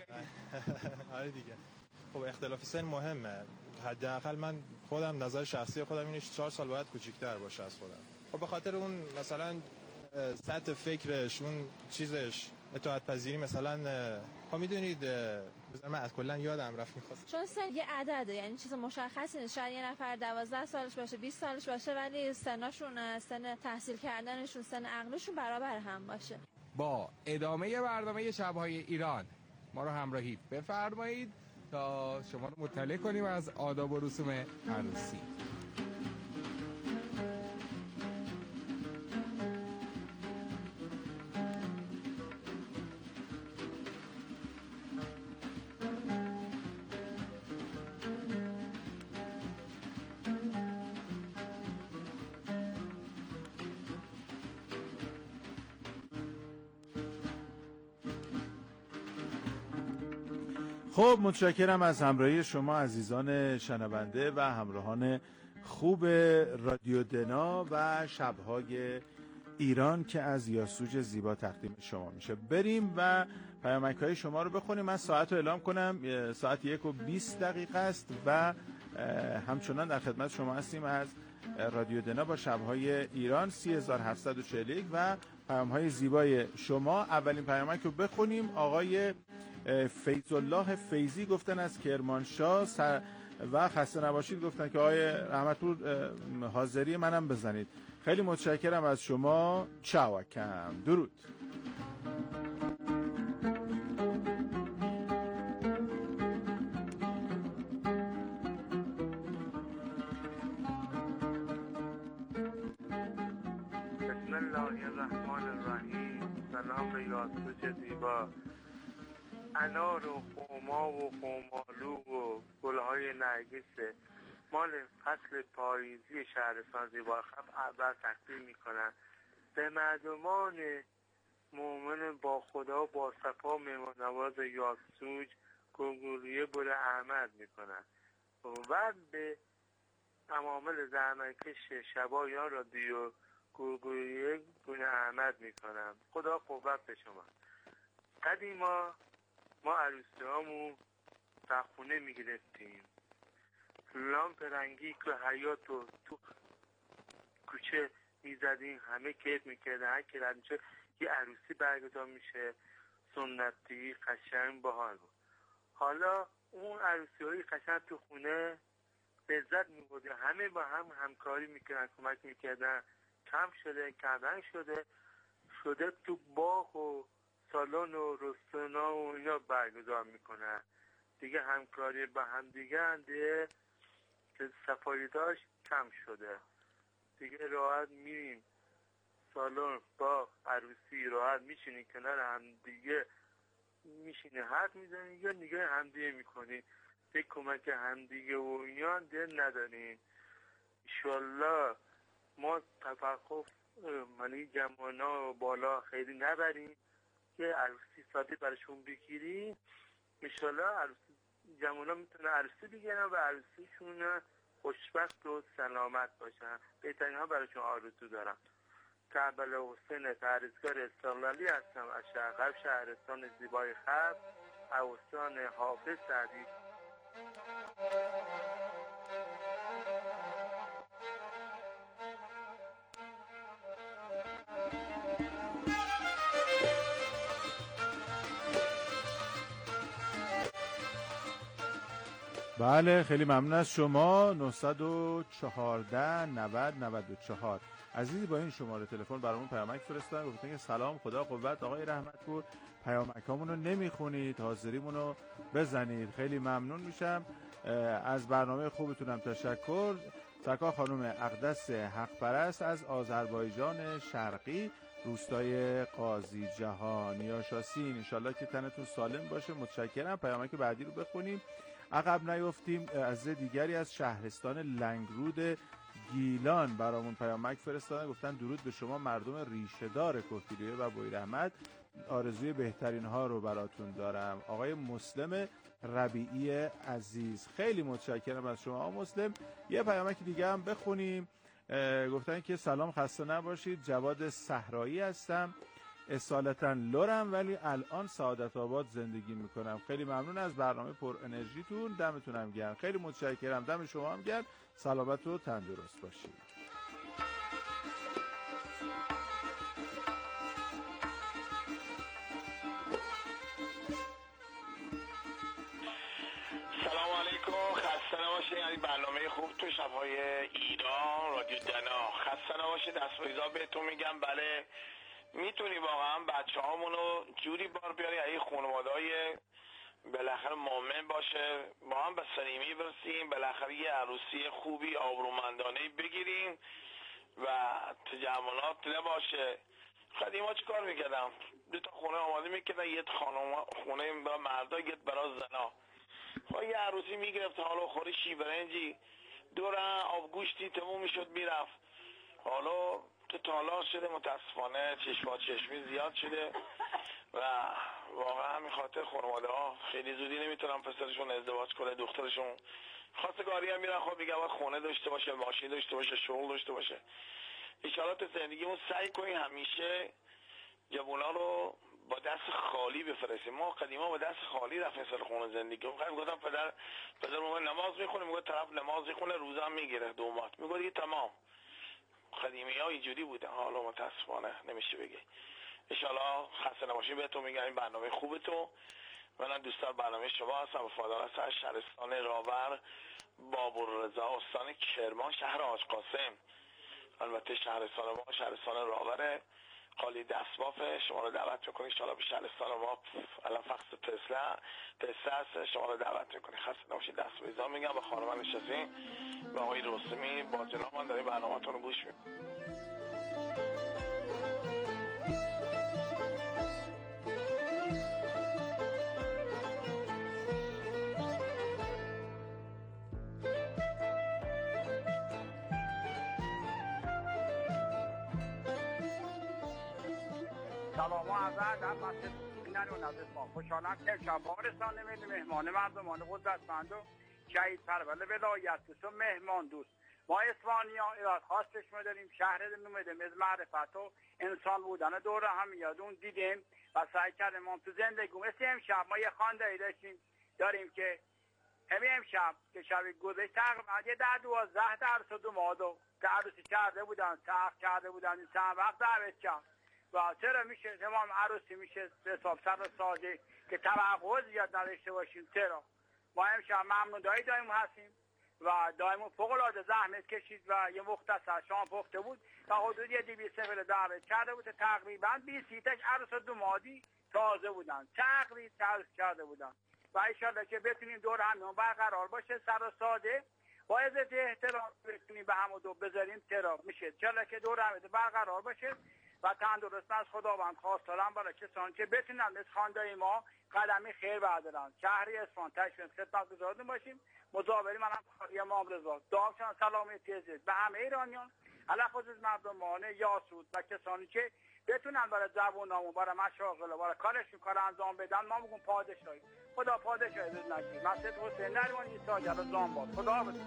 آره دیگه. خب اختلاف سن مهمه. حداقل من خودم نظر شخصی خودم اینه 4 سال باید کوچیک‌تر باشه از خودم. خب به خاطر اون مثلا سطح فکرش، اون چیزش، اطاعت پذیری مثلا. خب میدونید من از کلا یادم رفت می‌خواست، چون سن یه عدده، یعنی چیز مشخصی نیست. شاید یه نفر 12 سالش باشه، 20 سالش باشه، ولی سناشون، سن تحصیل کردنشون، سن عقلشون برابر هم باشه. با ادامه برنامه شب‌های ایران ما رو همراهی بفرمایید تا شما رو مطلع کنیم از آداب و رسوم عروسی. خب متشکرم از همراهی شما عزیزان شنونده و همراهان خوب رادیو دنا و شب‌های ایران که از یاسوج زیبا تقدیم شما میشه. بریم و پیامک‌های شما رو بخونیم. من ساعت رو اعلام کنم، ساعت 1:20 است و همچنان در خدمت شما هستیم از رادیو دنا با شب‌های ایران 30741 و پیام‌های زیبای شما. اولین پیامک رو بخونیم. آقای فیض الله فیضی گفتن از کرمانشاه و خسته نباشید گفتن که آقای رحمتپور حاضری منم بزنید. خیلی متشکرم از شما. چاوکم. درود. بسم الله الرحمن الرحیم. سلام به یاسوج زیبا، انار و خرما و خرمالو و گلهای نرگس مال فصل پاییزی شهرستان زیبا خب اول تقدیم میکنم به مردمان مؤمن با خدا با صفا مهمانواز یاسوج گلگوریه بل احمد میکنم و به عوامل زحمتکش شبایان رادیو گلگوریه بل احمد میکنم. خدا قوت به شما. قدیما ما عروسی هامون در خونه میگرفتیم، لامپ رنگی که حیات رو تو کوچه میزدیم، همه کیف میکردن. هر که رد میشه یه عروسی برگزار میشه، سنتی قشنگ باحال بود. حالا اون عروسی های قشنگ تو خونه لذت میبردیم، همه با هم همکاری میکردن، کمک میکردن. کم شده، کمرنگ شده تو باغ و سالن و رستوران و اینا برگزار میکنن دیگه. همکاری با هم دیگه که صفایی داشت کم شده دیگه. راحت میریم سالن با عروسی، راحت میشینی کنار هم دیگه، میشینی حرف میزنی یا نگاه هم دیگه میکنی. دیگه کمک هم دیگه و اینا دیگه نداریم. انشالله ما توقف منی جمعانا بالا خیلی نبریم، یه عروسی ساده برشون بگیریم. انشالله عروسی جمعانا میتونه عروسی بگیرن و عروسیشون خوشبخت و سلامت باشن. بهترین ها براشون آرزو دارم. کعبل حسین پرهیزگار استقلالی هستم از شرق شهرستان زیبای خلق، اوستان حافظ سعدی. بله خیلی ممنون از شما. 914 90 94 عزیزی با این شماره تلفن برامون پیامک فرستادن، گفتن که سلام، خدا قوت آقای رحمتپور، پیامکامون رو نمیخونید، حاضریمون رو بزنید. خیلی ممنون میشم. از برنامه خوبتونم تشکر. سرکار خانم اقدس حق پرست از آذربایجان شرقی، روستای قاضی جهان یاشاسین. انشالله که تنتون سالم باشه. متشکرم. پیامک بعدی رو بخونیم. عقب نیفتیم. از دیگری از شهرستان لنگرود گیلان برامون پیامک فرستادن، گفتن درود به شما مردم ریشه‌دار کوهگیلویه و بویراحمد، آرزوی بهترین ها رو براتون دارم. آقای مسلم ربیعی عزیز، خیلی متشکرم از شما آقای مسلم. یه پیامک دیگه هم بخونیم. گفتن که سلام، خسته نباشید، جواد صحرایی هستم، اصالتا لرم ولی الان سعادت آباد زندگی میکنم. خیلی ممنون از برنامه پر انرژیتون، دمتونم گرم. خیلی متشکرم، دم شما هم گرم. سلامت و تندرست باشید. سلام علیکم، خسته نباشید. یعنی برنامه خوب تو شب‌های ایران رادیو دنا. خسته نباشید، دست‌فریزا بهتون میگم. بله میتونی واقعا بچه هامونو جوری بار بیاری این خانواده‌های بالاخره مؤمن باشه، با هم به صمیمی برسیم، بالاخره یه عروسی خوبی آبرومندانه بگیریم و تجملات نباشه. قدیما چی کار میکردم؟ دو تا خونه آماده میکردن، یه خونه برای مردا، یه برای زنا. یه عروسی میگرفت، حالا خوری شیبرنجی دور آبگوشتی تموم میشد میرفت. حالا تو تالار شده متاسفانه، چشمی زیاد شده و واقعا همین خاطر خانواده ها خیلی زودی نمیتونن پسرشون ازدواج کنه، دخترشون خواستگاری هم میرن. خب میگم خونه داشته باشه، ماشین داشته باشه، شغل داشته باشه. ان شاءالله تو زندگیمون سعی کنیم همیشه جوونا رو با دست خالی بفرستیم. ما قدیما با دست خالی رفتیم سر خونه زندگی. خیلی گفتم پدر موقع نماز میخونه، میگه طرف نماز میخونه روزه هم میگیره دومات، میگه دیگه تمام. قدیمی ها اینجوری بودن، حالا متاسفانه نمیشه بگی. ان شاءالله خسته نباشید بهتون میگم. این برنامه خوبه تو. من دوستدار برنامه شما هستم، وفادار هستم. از شهرستان راور بابوررضا استان کرمان شهر حاج قاسم. البته شهرستان ما شهرستان راوره، خالی دستبافه. شما رو دعوت میکنی ان به شهرستان ما. الان فقط پسته هست، شما رو دعوت میکنی. خسته نباشید. دست بیزا میگم به خانم نشستین و آقای رستمی با جناب من داریم برنامه‌تون رو گوش میکنیم. سلام و عرض ادب مسجد و نزد ما. خوشحالم که امشب بارستان نمیده مهمان مردمان قدرتمند و شهید پرور ولایت و مهمان دوست ما اسپانیا ایراد خواستش ما داریم. شهر نمیدیم از معرفت و انسان بودن دور هم یادون دیدیم و سعی کردیم ما تو زندگی مثل امشب ما یه خاندایی داریم که همین امشب که شب گذشت تقریبا یه 10-12 درصد مادو که عروسی کرده بودن سخت کرده بودن این چند وقت دعوت کرد و چرا میشه تمام عروسی میشه به حساب سر و ساده که توقع زیاد نداشته باشیم. چرا ما امشب ممنون دایم هستیم و دایم فوق العاده زحمت کشید و یه مختصر شام پخته بود تا حدود 200 نفر دعوت کرده بود. تقریبا 20 تاش عروس و دامادی تازه بودن، تقریبا تعریف کرده بودن و ان شاءالله که بتونیم دور هم برقرار باشه سر و ساده با عزت احترام بتونیم به هم دو بذاریم. چرا میشه چرا که دور هم برقرار باشه و تندرست از خداوند خواست دارم برای کسانی که بتونن از خاندای ما قدمی خیر بردارن. شهری اصفهان تشریف خدمت گزارتون باشیم. مزاوری منم خالی امام رضا دامشان سلامتی عزیز به همه ایرانیان علاوه خصوص مردمان یاسود و کسانی که بتونن برای جوانامون برای مشاغل و برای کارشون کار انجام بدن. ما میگیم پادشاهی خدا پادشاهی روز نگیر. مسجد حسین نریمان عیسی جل زانباد. خدا حافظ.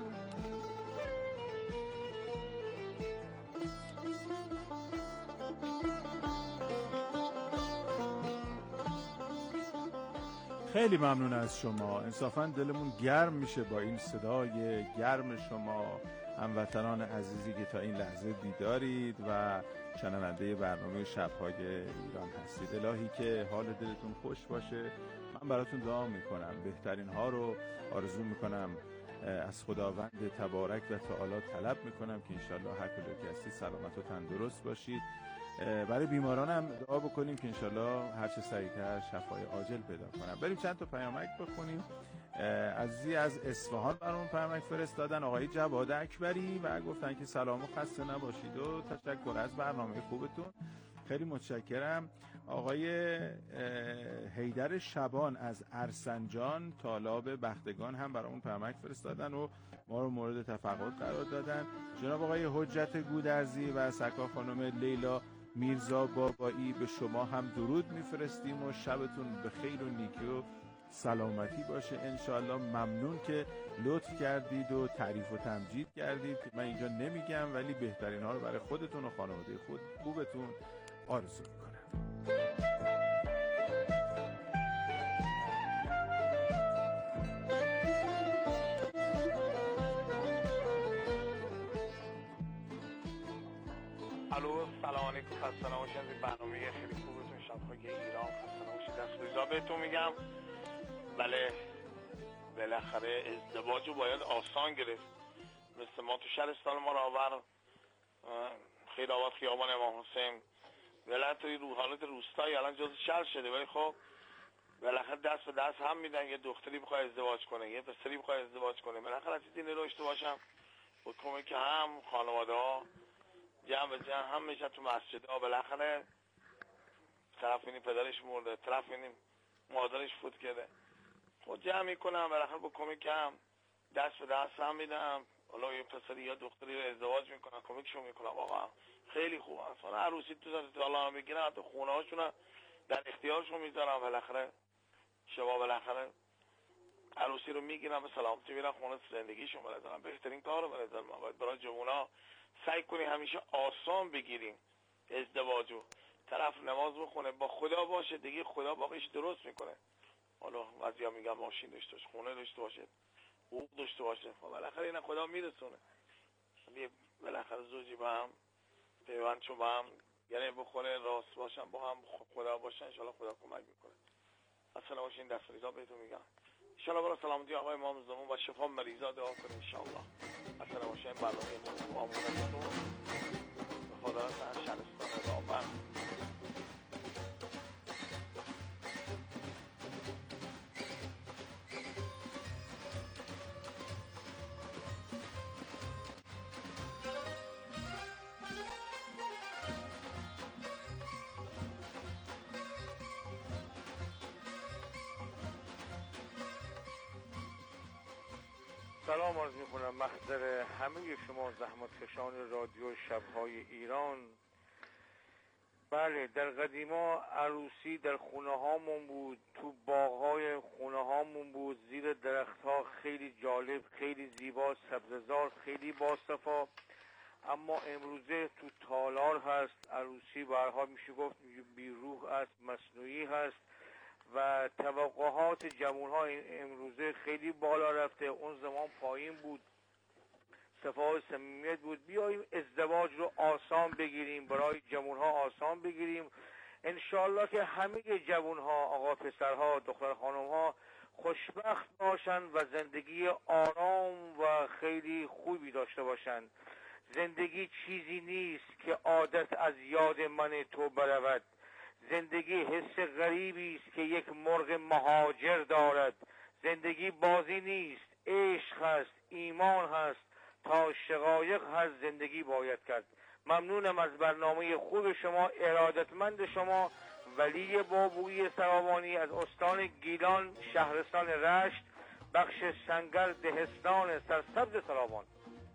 خیلی ممنون از شما. انصافا دلمون گرم میشه با این صدای گرم شما هموطنان عزیزی که تا این لحظه بیدارید و شنونده برنامه شب‌های ایران هستید. الهی که حال دلتون خوش باشه. من براتون دعا میکنم، بهترین ها رو آرزو میکنم، از خداوند تبارک و تعالی طلب میکنم که انشالله هر کجا که هستید سلامت و تندرست باشید. برای بیماران هم دعا بکنیم که انشالله هر چه سریعتر شفای عاجل پیدا کنم. بریم چند تا پیامک بخونیم. عزیزی از اصفهان برامون پیامک فرستادن، آقای جواد اکبری، و گفتن که سلام و خسته نباشید و تشکر از برنامه خوبتون. خیلی متشکرم. آقای حیدر شبان از ارسنجان تالاب بختگان هم برامون پیامک فرستادن و ما رو مورد تفقد قرار دادن. جناب آقای حجت گودرزی و سکا خانم لیلا میرزا بابایی به شما هم درود میفرستیم و شبتون به خیر و نیکی و سلامتی باشه انشاءالله. ممنون که لطف کردید و تعریف و تمجید کردید که من اینجا نمیگم، ولی بهترین ها رو برای خودتون و خانواده خوبتون آرزو میکنم. الو سلام علیکم. خسته نباشید. از این برنامه خیلی خوبتون شب‌های ایران. خسته نباشید. دست‌ریزا بهتون میگم. بله بالاخره ازدواج رو باید آسان گرفت. مثل ما تو شهرستان ما راور خیلی آباد خیابان امام حسین ولایت توی حالت روستایی الان جز شهر شده، ولی خب بالاخره دست به دست هم میدن. یه دختری بخواد ازدواج کنه، یه پسری بخواد ازدواج کنه، بالاخره از این داشته باشم با کمک هم خانواده ها جمع به جمع هم میشن تو مسجد ها. بالاخره طرف اینی پدرش مرده، طرف اینی مادرش فوت کرده، خود جمع میکنم بالاخره با کمک هم دست به دست هم میدم. حالا یه پسری یا دختری رو ازدواج میکنن، کمکشون میکنم. واقعا خیلی خوب هست. حالا عروسی تو حالا میگیرن، حتی خونه هاشون در اختیارشون میذارن. بالاخره شما بالاخره عروسی رو میگیرن به سلامتی میرن خونه زندگیشون. بالاخره بهترین کارو برای ما باید برای جوونا سعی کنی همیشه آسان بگیریم ازدواجو. طرف نماز بخونه با خدا باشه دیگه، خدا باقیش درست میکنه. حالا بعضیا میگن ماشین داشته باشه، خونه داشته باشه، حقوق داشته باشه، بالاخره اینا خدا میرسونه. بالاخره زوجی با هم پیوند چون با هم یعنی بخوره راست باشن، با هم خدا باشن، ان شاءالله خدا کمک میکنه. اصلا باشین دستریزا بهتون میگم انشاءالله برای سلامتی آقای امام زمان و شفا مریضا دعا کنیم انشاءالله. اصلا باشه این برنامه آمونتون به خدا سر شهرستان رابر. سلام عرض میکنم محضر همه شما زحمتکشان رادیو شبهای ایران. بله، در قدیما عروسی در خونه هامون بود، تو باغهای خونه هامون بود، زیر درخت ها، خیلی جالب، خیلی زیبا، سبززار، خیلی باصفا. اما امروزه تو تالار هست، عروسی به هر حال میشه گفت بیروح است، مصنوعی هست و توقعات جوان‌ها امروزه خیلی بالا رفته. اون زمان پایین بود، صفا و صمیمیت بود. بیاییم ازدواج رو آسان بگیریم، برای جوان‌ها آسان بگیریم. انشالله که همه جوان‌ها، آقا پسرها، دختر خانم‌ها خوشبخت باشن و زندگی آرام و خیلی خوبی داشته باشن. زندگی چیزی نیست که عادت از یاد من تو برود. زندگی حس غریبی است که یک مرغ مهاجر دارد. زندگی بازی نیست، عشق هست، ایمان هست، تا شقایق هست زندگی باید کرد. ممنونم از برنامه خوب شما. ارادتمند شما ولی بابویی سرابانی از استان گیلان، شهرستان رشت، بخش سنگر، دهستان سرسبز سرابان.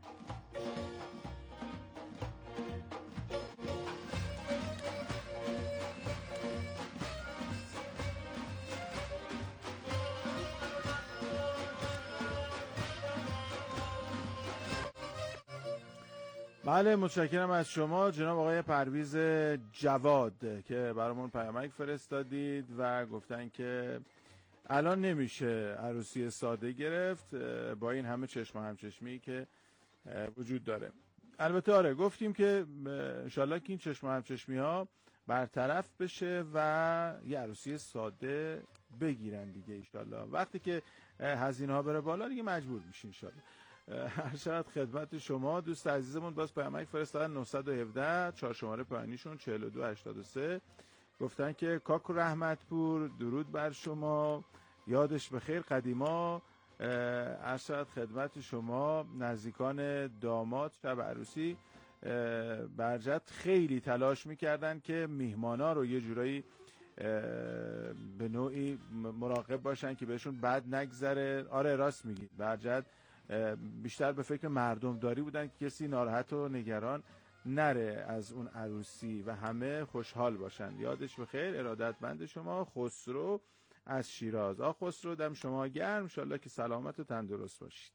بله، متشکرم از شما جناب آقای پرویز جواد که برامون پیامک فرستادید و گفتن که الان نمیشه عروسی ساده گرفت با این همه چشم و همچشمی که وجود داره. البته آره، گفتیم که انشالله که این چشم و همچشمی ها برطرف بشه و یه عروسی ساده بگیرن دیگه انشالله. وقتی که هزینه ها بره بالا دیگه مجبور میشین انشالله. هر شرط خدمت شما دوست عزیزمون باز پیامک فرستادن 917 4 شماره پایانیشون 4283 گفتن که کاکو رحمتپور درود بر شما، یادش بخیر قدیما. هر شرط خدمت شما نزدیکان داماد شب عروسی برجت خیلی تلاش میکردن که میهمانا رو یه جورایی به نوعی مراقب باشن که بهشون بد نگذره. آره راست میگید، برجت بیشتر به فکر مردم داری بودن که کسی ناراحت و نگران نره از اون عروسی و همه خوشحال باشن. یادش بخیر. ارادتمند شما خسرو از شیراز. خسرو دم شما گرم، انشالله که سلامت و تندرست باشید.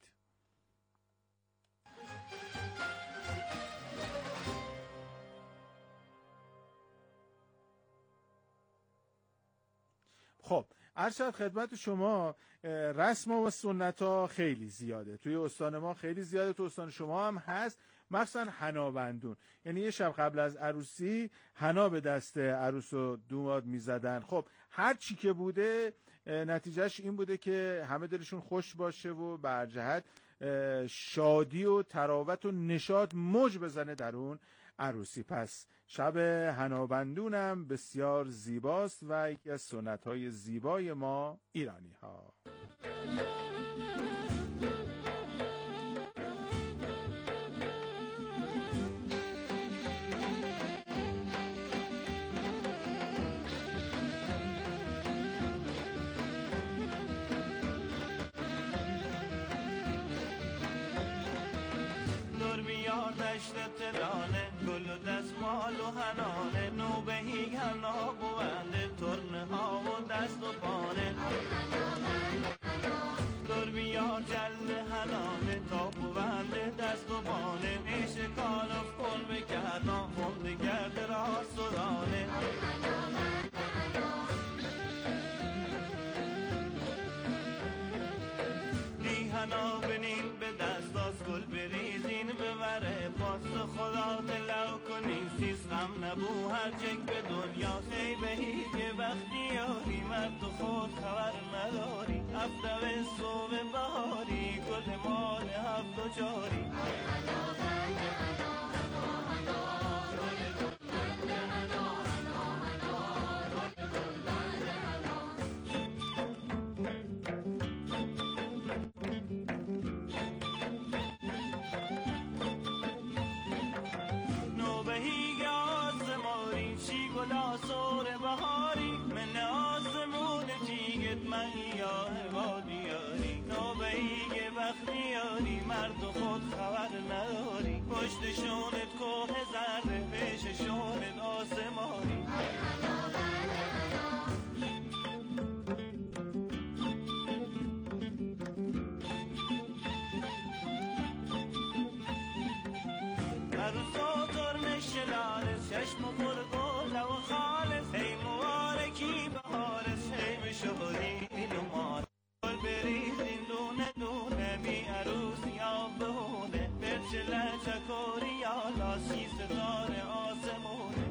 خب ارشد خدمت شما، رسم و سنت ها خیلی زیاده توی استان ما، خیلی زیاده تو استان شما هم هست، مخصوصا حنابندون. یعنی یه شب قبل از عروسی حنا به دست عروس و دوماد میزدن. خب هر چی که بوده نتیجهش این بوده که همه دلشون خوش باشه و برجهت شادی و تراوت و نشاط موج بزنه در اون عروسی. پس شب حنابندونم بسیار زیباست و یکی از سنت‌های زیبای ما ایرانی ها. ترانه گل و دستمال و حنانه نوبهی حنا بونده ترنه ها و دست و پانه دور بیار جلد حنانه تا بونده دست و پانه میش کالف کن بکرنا خونده گرد راست و رانه دی حنا بنین به دست از گل بریزین ببره پاس خدا دلو کنین سیز غم نبو هر جنگ به دنیا سی بهی که وقتی یاری مرد خود خبر نداری هفت به صبح بهاری گل مال هفت و جاری پشت شونت کوه ذره پیش شونت آسمانی عروسا ترمش لالس چشم و پرگل و خالص ای مبارکی بهارس ای بشهری لومان گل بریزین دونه دونه بی عروس یا بهونه برچله چکوری یا لاسی ستاره آسمونه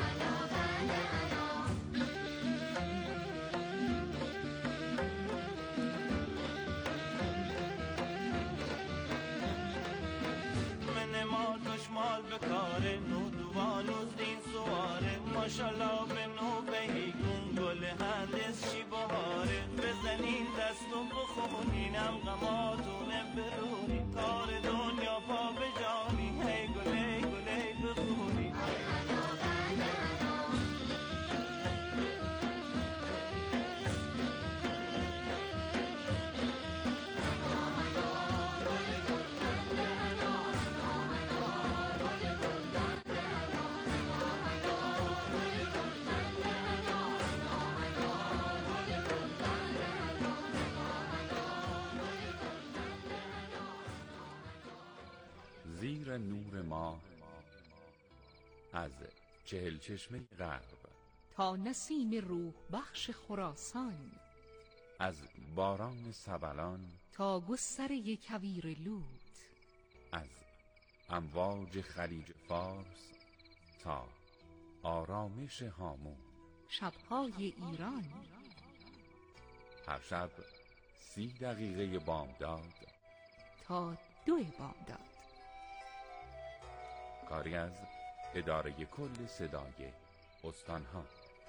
من مال دشمال بکاره نو دوانوز دین سواره ماشالله به نو بهیگون گل هندس چی بهاره بزنین دست و بخونینم غماتونه برونین کار دنیا پا به جانی هی گله گله بخونین زیر نور ماه از چهل چشمه غرب تا نسیم روح بخش خراسان، از باران سبلان تا گستره کویر لوط، از امواج خلیج فارس تا آرامش هامون، شبهای ایران، هر شب 30 دقیقه بامداد تا 2 بامداد. کاری از اداره کل صدای استانها.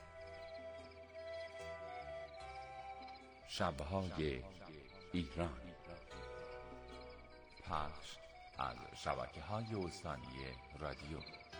شبهای ایران، پخش از شبکه‌های استانی رادیو.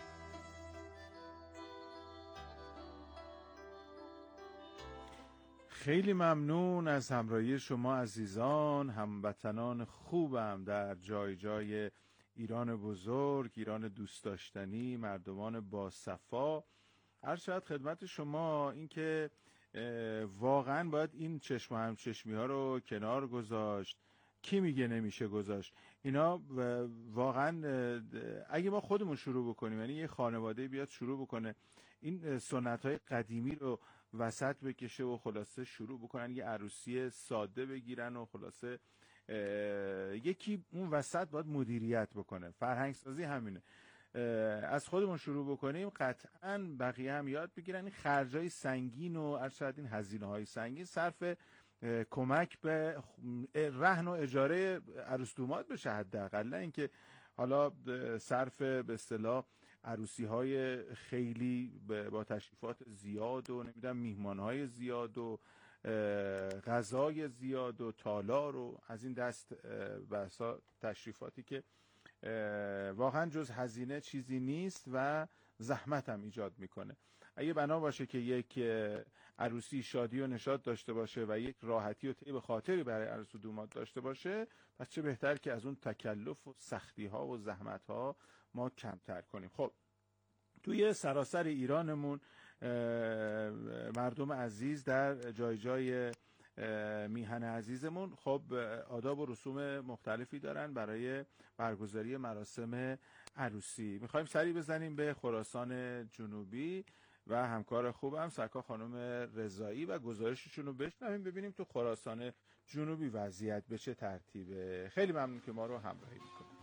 خیلی ممنون از همراهی شما عزیزان، هموطنان خوبم در جای جای ایران بزرگ، ایران دوست داشتنی، مردمان با صفا. هر شاید خدمت شما این که واقعا باید این چشم و همچشمی ها رو کنار گذاشت. کی میگه نمیشه گذاشت؟ اینا واقعا اگه ما خودمون شروع بکنیم، یعنی یه خانواده بیاد شروع بکنه این سنت های قدیمی رو وسط بکشه و خلاصه شروع بکنن یه عروسی ساده بگیرن و خلاصه یکی اون وسط باید مدیریت بکنه. فرهنگ سازی همینه، از خودمون شروع بکنیم قطعاً بقیه هم یاد بگیرن. این خرجای سنگین و ارشد این هزینه‌های سنگین صرف کمک به رهن و اجاره عروس دوماد بشه حداقل، نه اینکه حالا صرف به اصطلاح عروسی‌های خیلی با تشریفات زیاد و نمیدونم میهمان‌های زیاد و غذای زیاد و تالار و از این دست بحثا، تشریفاتی که واقعا جز هزینه چیزی نیست و زحمت هم ایجاد میکنه. اگه بنا باشه که یک عروسی شادی و نشاط داشته باشه و یک راحتی و طیب خاطری برای عروس و دوماد داشته باشه، پس چه بهتر که از اون تکلف و سختی ها و زحمت ها ما کمتر کنیم. خب توی سراسر ایرانمون مردم عزیز در جای جای میهن عزیزمون خب آداب و رسوم مختلفی دارن برای برگزاری مراسم عروسی. میخوایم سری بزنیم به خراسان جنوبی و همکار خوبم سرکار خانم رضایی و گزارششون رو بشنویم، ببینیم تو خراسان جنوبی وضعیت به چه ترتیبه. خیلی ممنون که ما رو همراهی میکنید.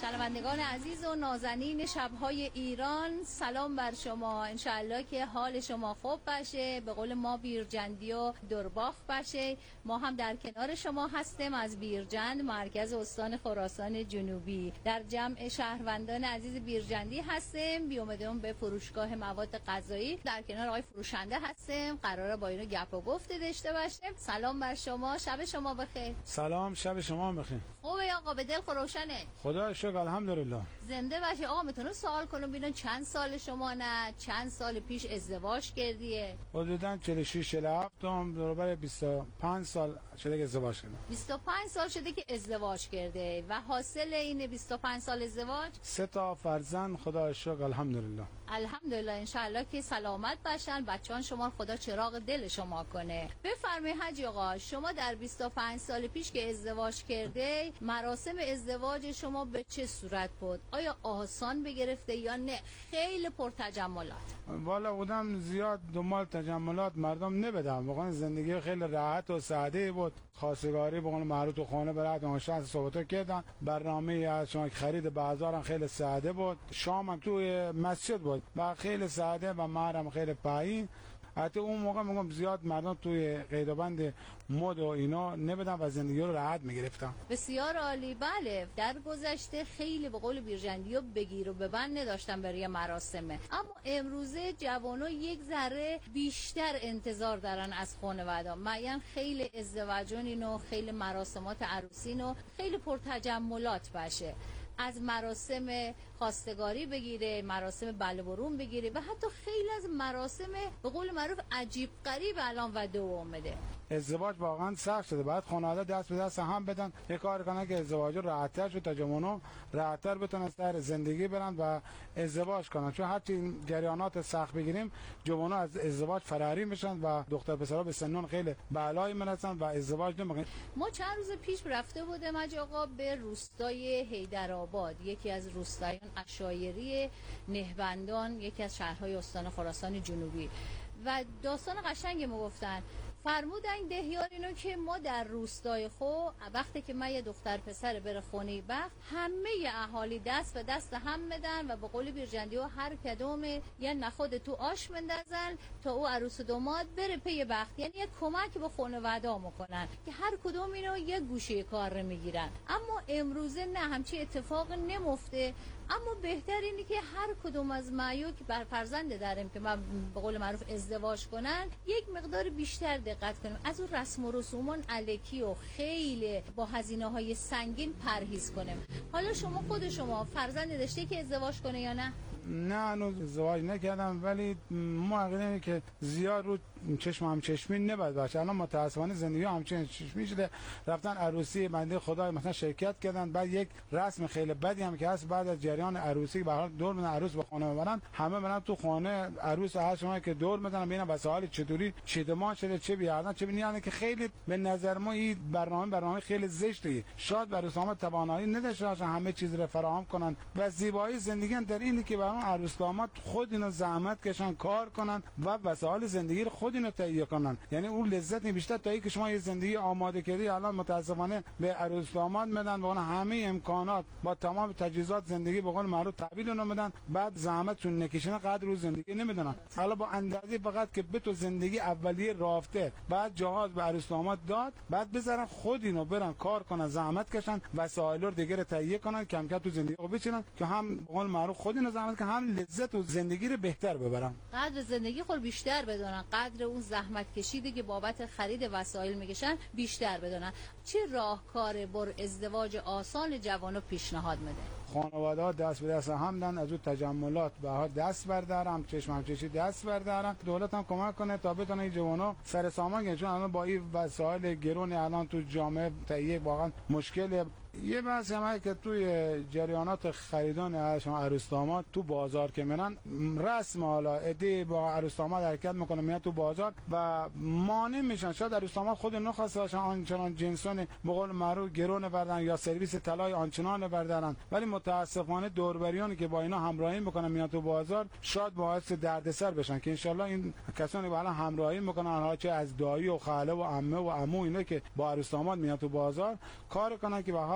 شنوندگان عزیز و نازنین شب‌های ایران، سلام بر شما. انشالله که حال شما خوب باشه، به قول ما بیرجندی و درباف باشه. ما هم در کنار شما هستیم از بیرجند، مرکز استان خراسان جنوبی. در جمع شهروندان عزیز بیرجندی هستیم، بیامدیم به فروشگاه مواد غذایی. در کنار آقای فروشنده هستیم، قراره با اینو گپ و گفت داشته باشیم. سلام بر شما، شب شما بخیر. سلام، شب شما بخیر. خوبه آقا، به دل روشنه؟ خدا شکر الحمدلله. زنده باشی. آقا میتونم سوال کنم ببینم چند سال شما نه چند سال پیش ازدواج کردیه؟ حدوداً 46 47 برابر 25 سال شده که ازدواج کردم. 25 سال شده که ازدواج کرده و حاصل این 25 سال ازدواج 3 تا فرزند، خدا شکر الحمدلله. الحمدلله. انشالله که سلامت باشن بچه‌ان شما، خدا چراغ دل شما کنه. بفرمایید حاجی آقا، شما در 25 سال پیش که ازدواج کرده، مراسم ازدواج شما به چه صورت بود؟ آیا آسان بگرفته یا نه خیلی پرتجملات؟ والا بودم زیاد دنبال تجملات مردم نبودم، واقعا زندگی خیلی راحت و ساده بود. خواستگاری به قول معروف تو خانه برات نشست صحبت کردن. برنامه از شما خرید بازار خیلی ساده بود. شام هم توی مسجد بود و خیلی ساده و مهرم خیلی پایین. حتی اون موقع میگم زیاد مردم توی قیدوبند مد و اینا نبودن و زندگی رو راحت میگرفتن. بسیار عالی. بله، در گذشته خیلی به قول بیرجندی و بگیر و ببند نداشتن برای مراسمه، اما امروزه جوانا یک ذره بیشتر انتظار دارن از خانواده. معین خیلی ازدواجون اینو، خیلی مراسمات عروسینو خیلی پرتجملات باشه، از مراسم خواستگاری بگیره، مراسم بلبرون بگیره و حتی خیلی از مراسم به قول معروف عجیب غریب الان و دوام بده. ازدواج واقعا سخت شده، باید خانواده دست به دست هم بدن، یه کار کنن که ازدواج راحت‌تر شد تا جوونا راحت‌تر بتونن سر زندگی برن و ازدواج کنن. چون هرچی جریانات سخت بگیریم جوونا از ازدواج فراری میشن و دختر پسرا به سنن خیلی بالایی میرسن و ازدواج نمیکنن. ما چند روز پیش رفته بودیم حاج آقا به روستای حیدرآباد، یکی از روستایان عشایری نهبندان، یکی از شهرهای استان خراسان جنوبی، و داستان قشنگی میگفتن. فرمودن دهیار اینو که ما در روستای خو وقتی که من یه دختر پسر بره خونه بخت، همه اهالی دست به دست هم میدن و به قول بیرجندی و هر کدوم یه نخود تو آش مندازن تا او عروس و داماد بره پی بخت، یعنی یه کمک به خانواده میکنن که هر کدوم اینو یه گوشه کار رو میگیرن. اما امروزه نه، همچی اتفاق نمفته. اما بهتر اینه که هر کدوم از معیو که بر فرزند داریم که من به قول معروف ازدواج کنن، یک مقدار بیشتر دقت کنیم، از اون رسم و رسومان الکی و خیلی با هزینه‌های سنگین پرهیز کنیم. حالا شما خود شما فرزند داشته که ازدواج کنه یا نه؟ نه هنوز ازدواج نکردم، ولی ما عقیده که زیاد رو چشم هم چشمی نباید باشه. الان متاسفانه زندگی همچین چشمی شده، رفتن عروسی بنده خدا مثلا شرکت کردن، بعد یک رسم خیلی بدی هم که هست، بعد از جریان عروسی به حال دور میدن عروس به خانه میبرن، همه برن تو خانه عروس هر شما که دور میدن ببینن وسایل چطوری چیدمان شده، چه بیارن چه ببینن، که خیلی به نظر ما این برنامه خیلی زشتی. شاید عروس‌ها توانایی نداشته باشن همه چیز رو فراهم کنن و زیبایی زندگی در اینه که برای عروس داماد خود اینا زحمت کشن، کار کنن و وسایل زندگی رو خود اینا تهیه کنن. یعنی اون لذت بیشتر تا اینکه شما یه زندگی آماده کردی الان متاسفانه به عروس داماد میدن و اون همه امکانات با تمام تجهیزات زندگی به قول معروف تحویل اون میدن، بعد زحمتشون نکشن قدر رو زندگی نمیدونن. حالا با اندازه فقط که به تو زندگی اولیه رافته، بعد جهاز به عروس داماد داد، بعد بذارن خود اینو برن کار کنن، زحمت کشن، وسایل رو دیگه تهیه کنن، کم کم تو زندگی رو بچینن که هم به قول معروف خود اینو زحمت که هم لذت و زندگی رو بهتر ببرن، قدر زندگی خود بیشتر بدونن، قدر اون زحمت کشیده که بابت خرید وسایل میکشن بیشتر بدونن. چه راهکار بر ازدواج آسان جوانو پیشنهاد میده؟ خانواده ها دست به دست هم دن، از اون تجملات به ها دست بردارن، چشم هم چشی دست بردارن، دولت هم کمک کنه تا بتونن این جوانا سر سامان گیرن. چون الان با این وسایل گرون الان تو جامعه تهیه واقعا مشکل. یه بحث هم که توی جریانات خریدان عروس داماد تو بازار که میرن، رسم حالا عده با عروس داماد حرکت میکنه میاد تو بازار و مانع میشن. شاید عروس داماد خود نخواسته باشن آنچنان جنسان به قول معروف گرون بردن یا سرویس طلای آنچنان بردارن، ولی متاسفانه دوربریانی که با اینا همراهی میکنن میاد تو بازار شاید باعث دردسر بشن. که انشالله این کسانی که الان همراهی میکنن، حالا چه از دایی و خاله و عمه و عمو اینا که با عروس داماد میاد تو بازار، کار کنن که به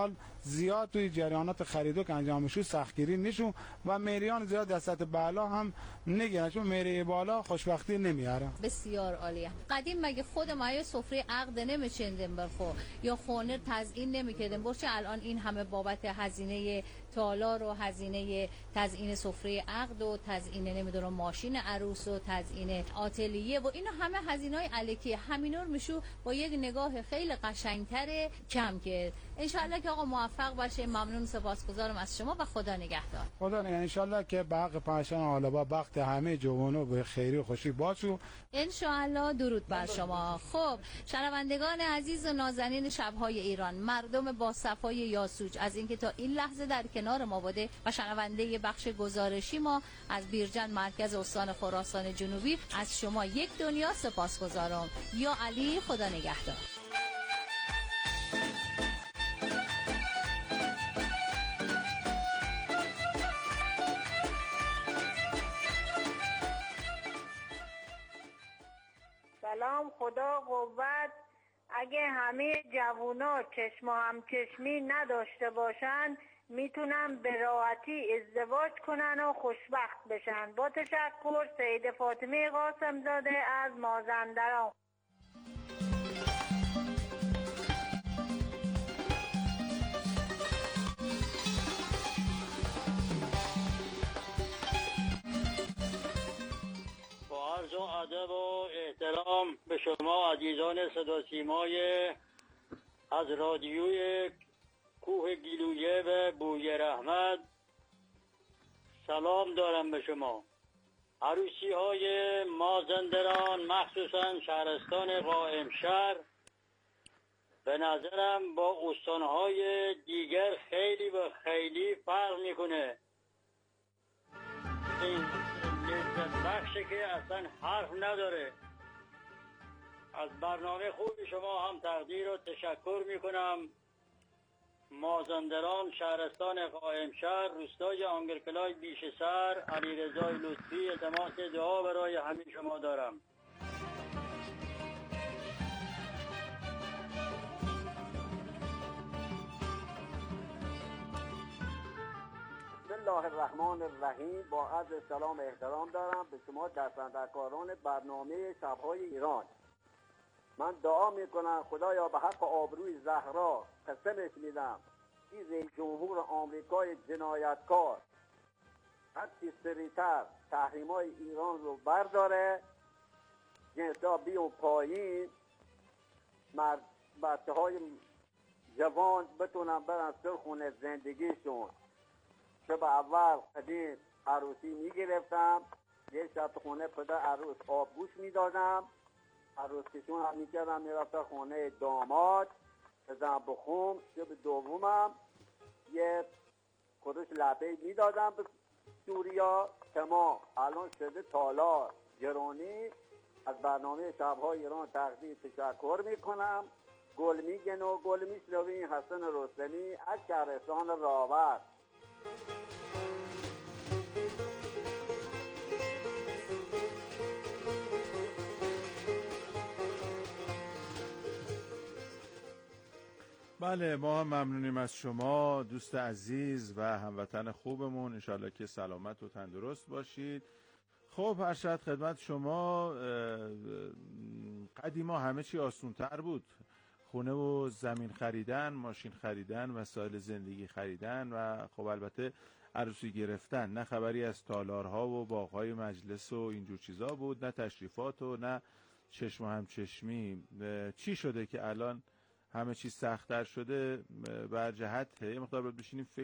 حال زیاد توی جریانات خریدو که انجام میشه سختگیری نشون و میریان زیاد از سطح بالا هم نگیرن، چون میری بالا خوشبختی نمیاره. بسیار عالیه. قدیم مگه خود ما یه سفره عقد نمیچندیم برخو یا خونه تزیین نمیکردیم، برچه الان این همه بابت هزینه تالار و هزینه تزیین سفره عقد و تزیین نمیدونم ماشین عروس و تزیین آتلیه و اینا همه هزینه‌های الکی، همینا رو میشو با یک نگاه خیلی قشنگتر کم کرد. ان شاءالله که آقا موفق باشه. ممنون، سپاسگزارم از شما و خدا نگهدار. خدا نگهدار. ان شاءالله که به حق پنجشنبه حالا با وقت همه جوانو به خیری و خوشی باشو. ان شاءالله. درود بر شما. خب شنوندگان عزیز و نازنین شب‌های ایران، مردم با صفای یاسوج، از اینکه تا این لحظه در کنار ما بوده و شنونده بخش گزارشی ما از بیرجند مرکز استان خراسان جنوبی، از شما یک دنیا سپاسگزارم. یا علی، خدا نگهدار. سلام، خدا قوت. اگه همه جوونا چشم و همچشمی نداشته باشن میتونن به راحتی ازدواج کنن و خوشبخت بشن. با تشکر، سید فاطمه قاسم زاده از مازندران. با عرض و ادب و احترام به شما عزیزان صدا سیمای از رادیوی کوه گیلویه و بوی رحمت سلام دارم به شما. عروسی های مازندران، مخصوصا شهرستان قائمشهر، به نظرم با استانهای دیگر خیلی و خیلی فرق میکنه. این لذت بخشه که اصلا حرف نداره. از برنامه خوب شما هم تقدیر و تشکر میکنم. مازندران، شهرستان قائمشهر، روستای آنگرکلای بیشسر، علیرضای لطفی، التماس دعا برای همه شما دارم. بسم الله الرحمن الرحیم. با عرض سلام احترام دارم به شما دستندرکاران برنامه شب‌های ایران. من دعا میکنم خدایا به حق آبروی زهرا قسمش میدم این رئیس جمهور آمریکای جنایتکار هرچی سریعتر تحریم‌های ایران رو برداره، جنسا بیون پایین، بچه‌های جوان بتونن برن سرخونه زندگیشون. شب اول قدیم عروسی میگرفتم، یه شب خونه پدر عروس آبگوش میدادم، عروسیشون هم میکردم میرفتم خونه داماد بزن بخوم. شب دومم یه کدوش لبه میدادم به سوریا. تمام. الان شده تالار گرانی. از برنامه شب‌های ایران تقدیر تشکر میکنم. گل میگن و گل میشنوی. حسن رستمی از شهرستان راور. بله، ما هم ممنونیم از شما دوست عزیز و هموطن خوبمون. انشالله که سلامت و تندرست باشید. خب ارشد خدمت شما، قدیما همه چی آسونتر بود. خونه و زمین خریدن، ماشین خریدن، وسایل زندگی خریدن و خب البته عروسی گرفتن. نه خبری از تالارها و باغهای مجلس و اینجور چیزا بود، نه تشریفات و نه چشم و همچشمی. چی شده که الان همه چیز سخت‌تر شده؟ بر جهت یه مقدار باید بشینیم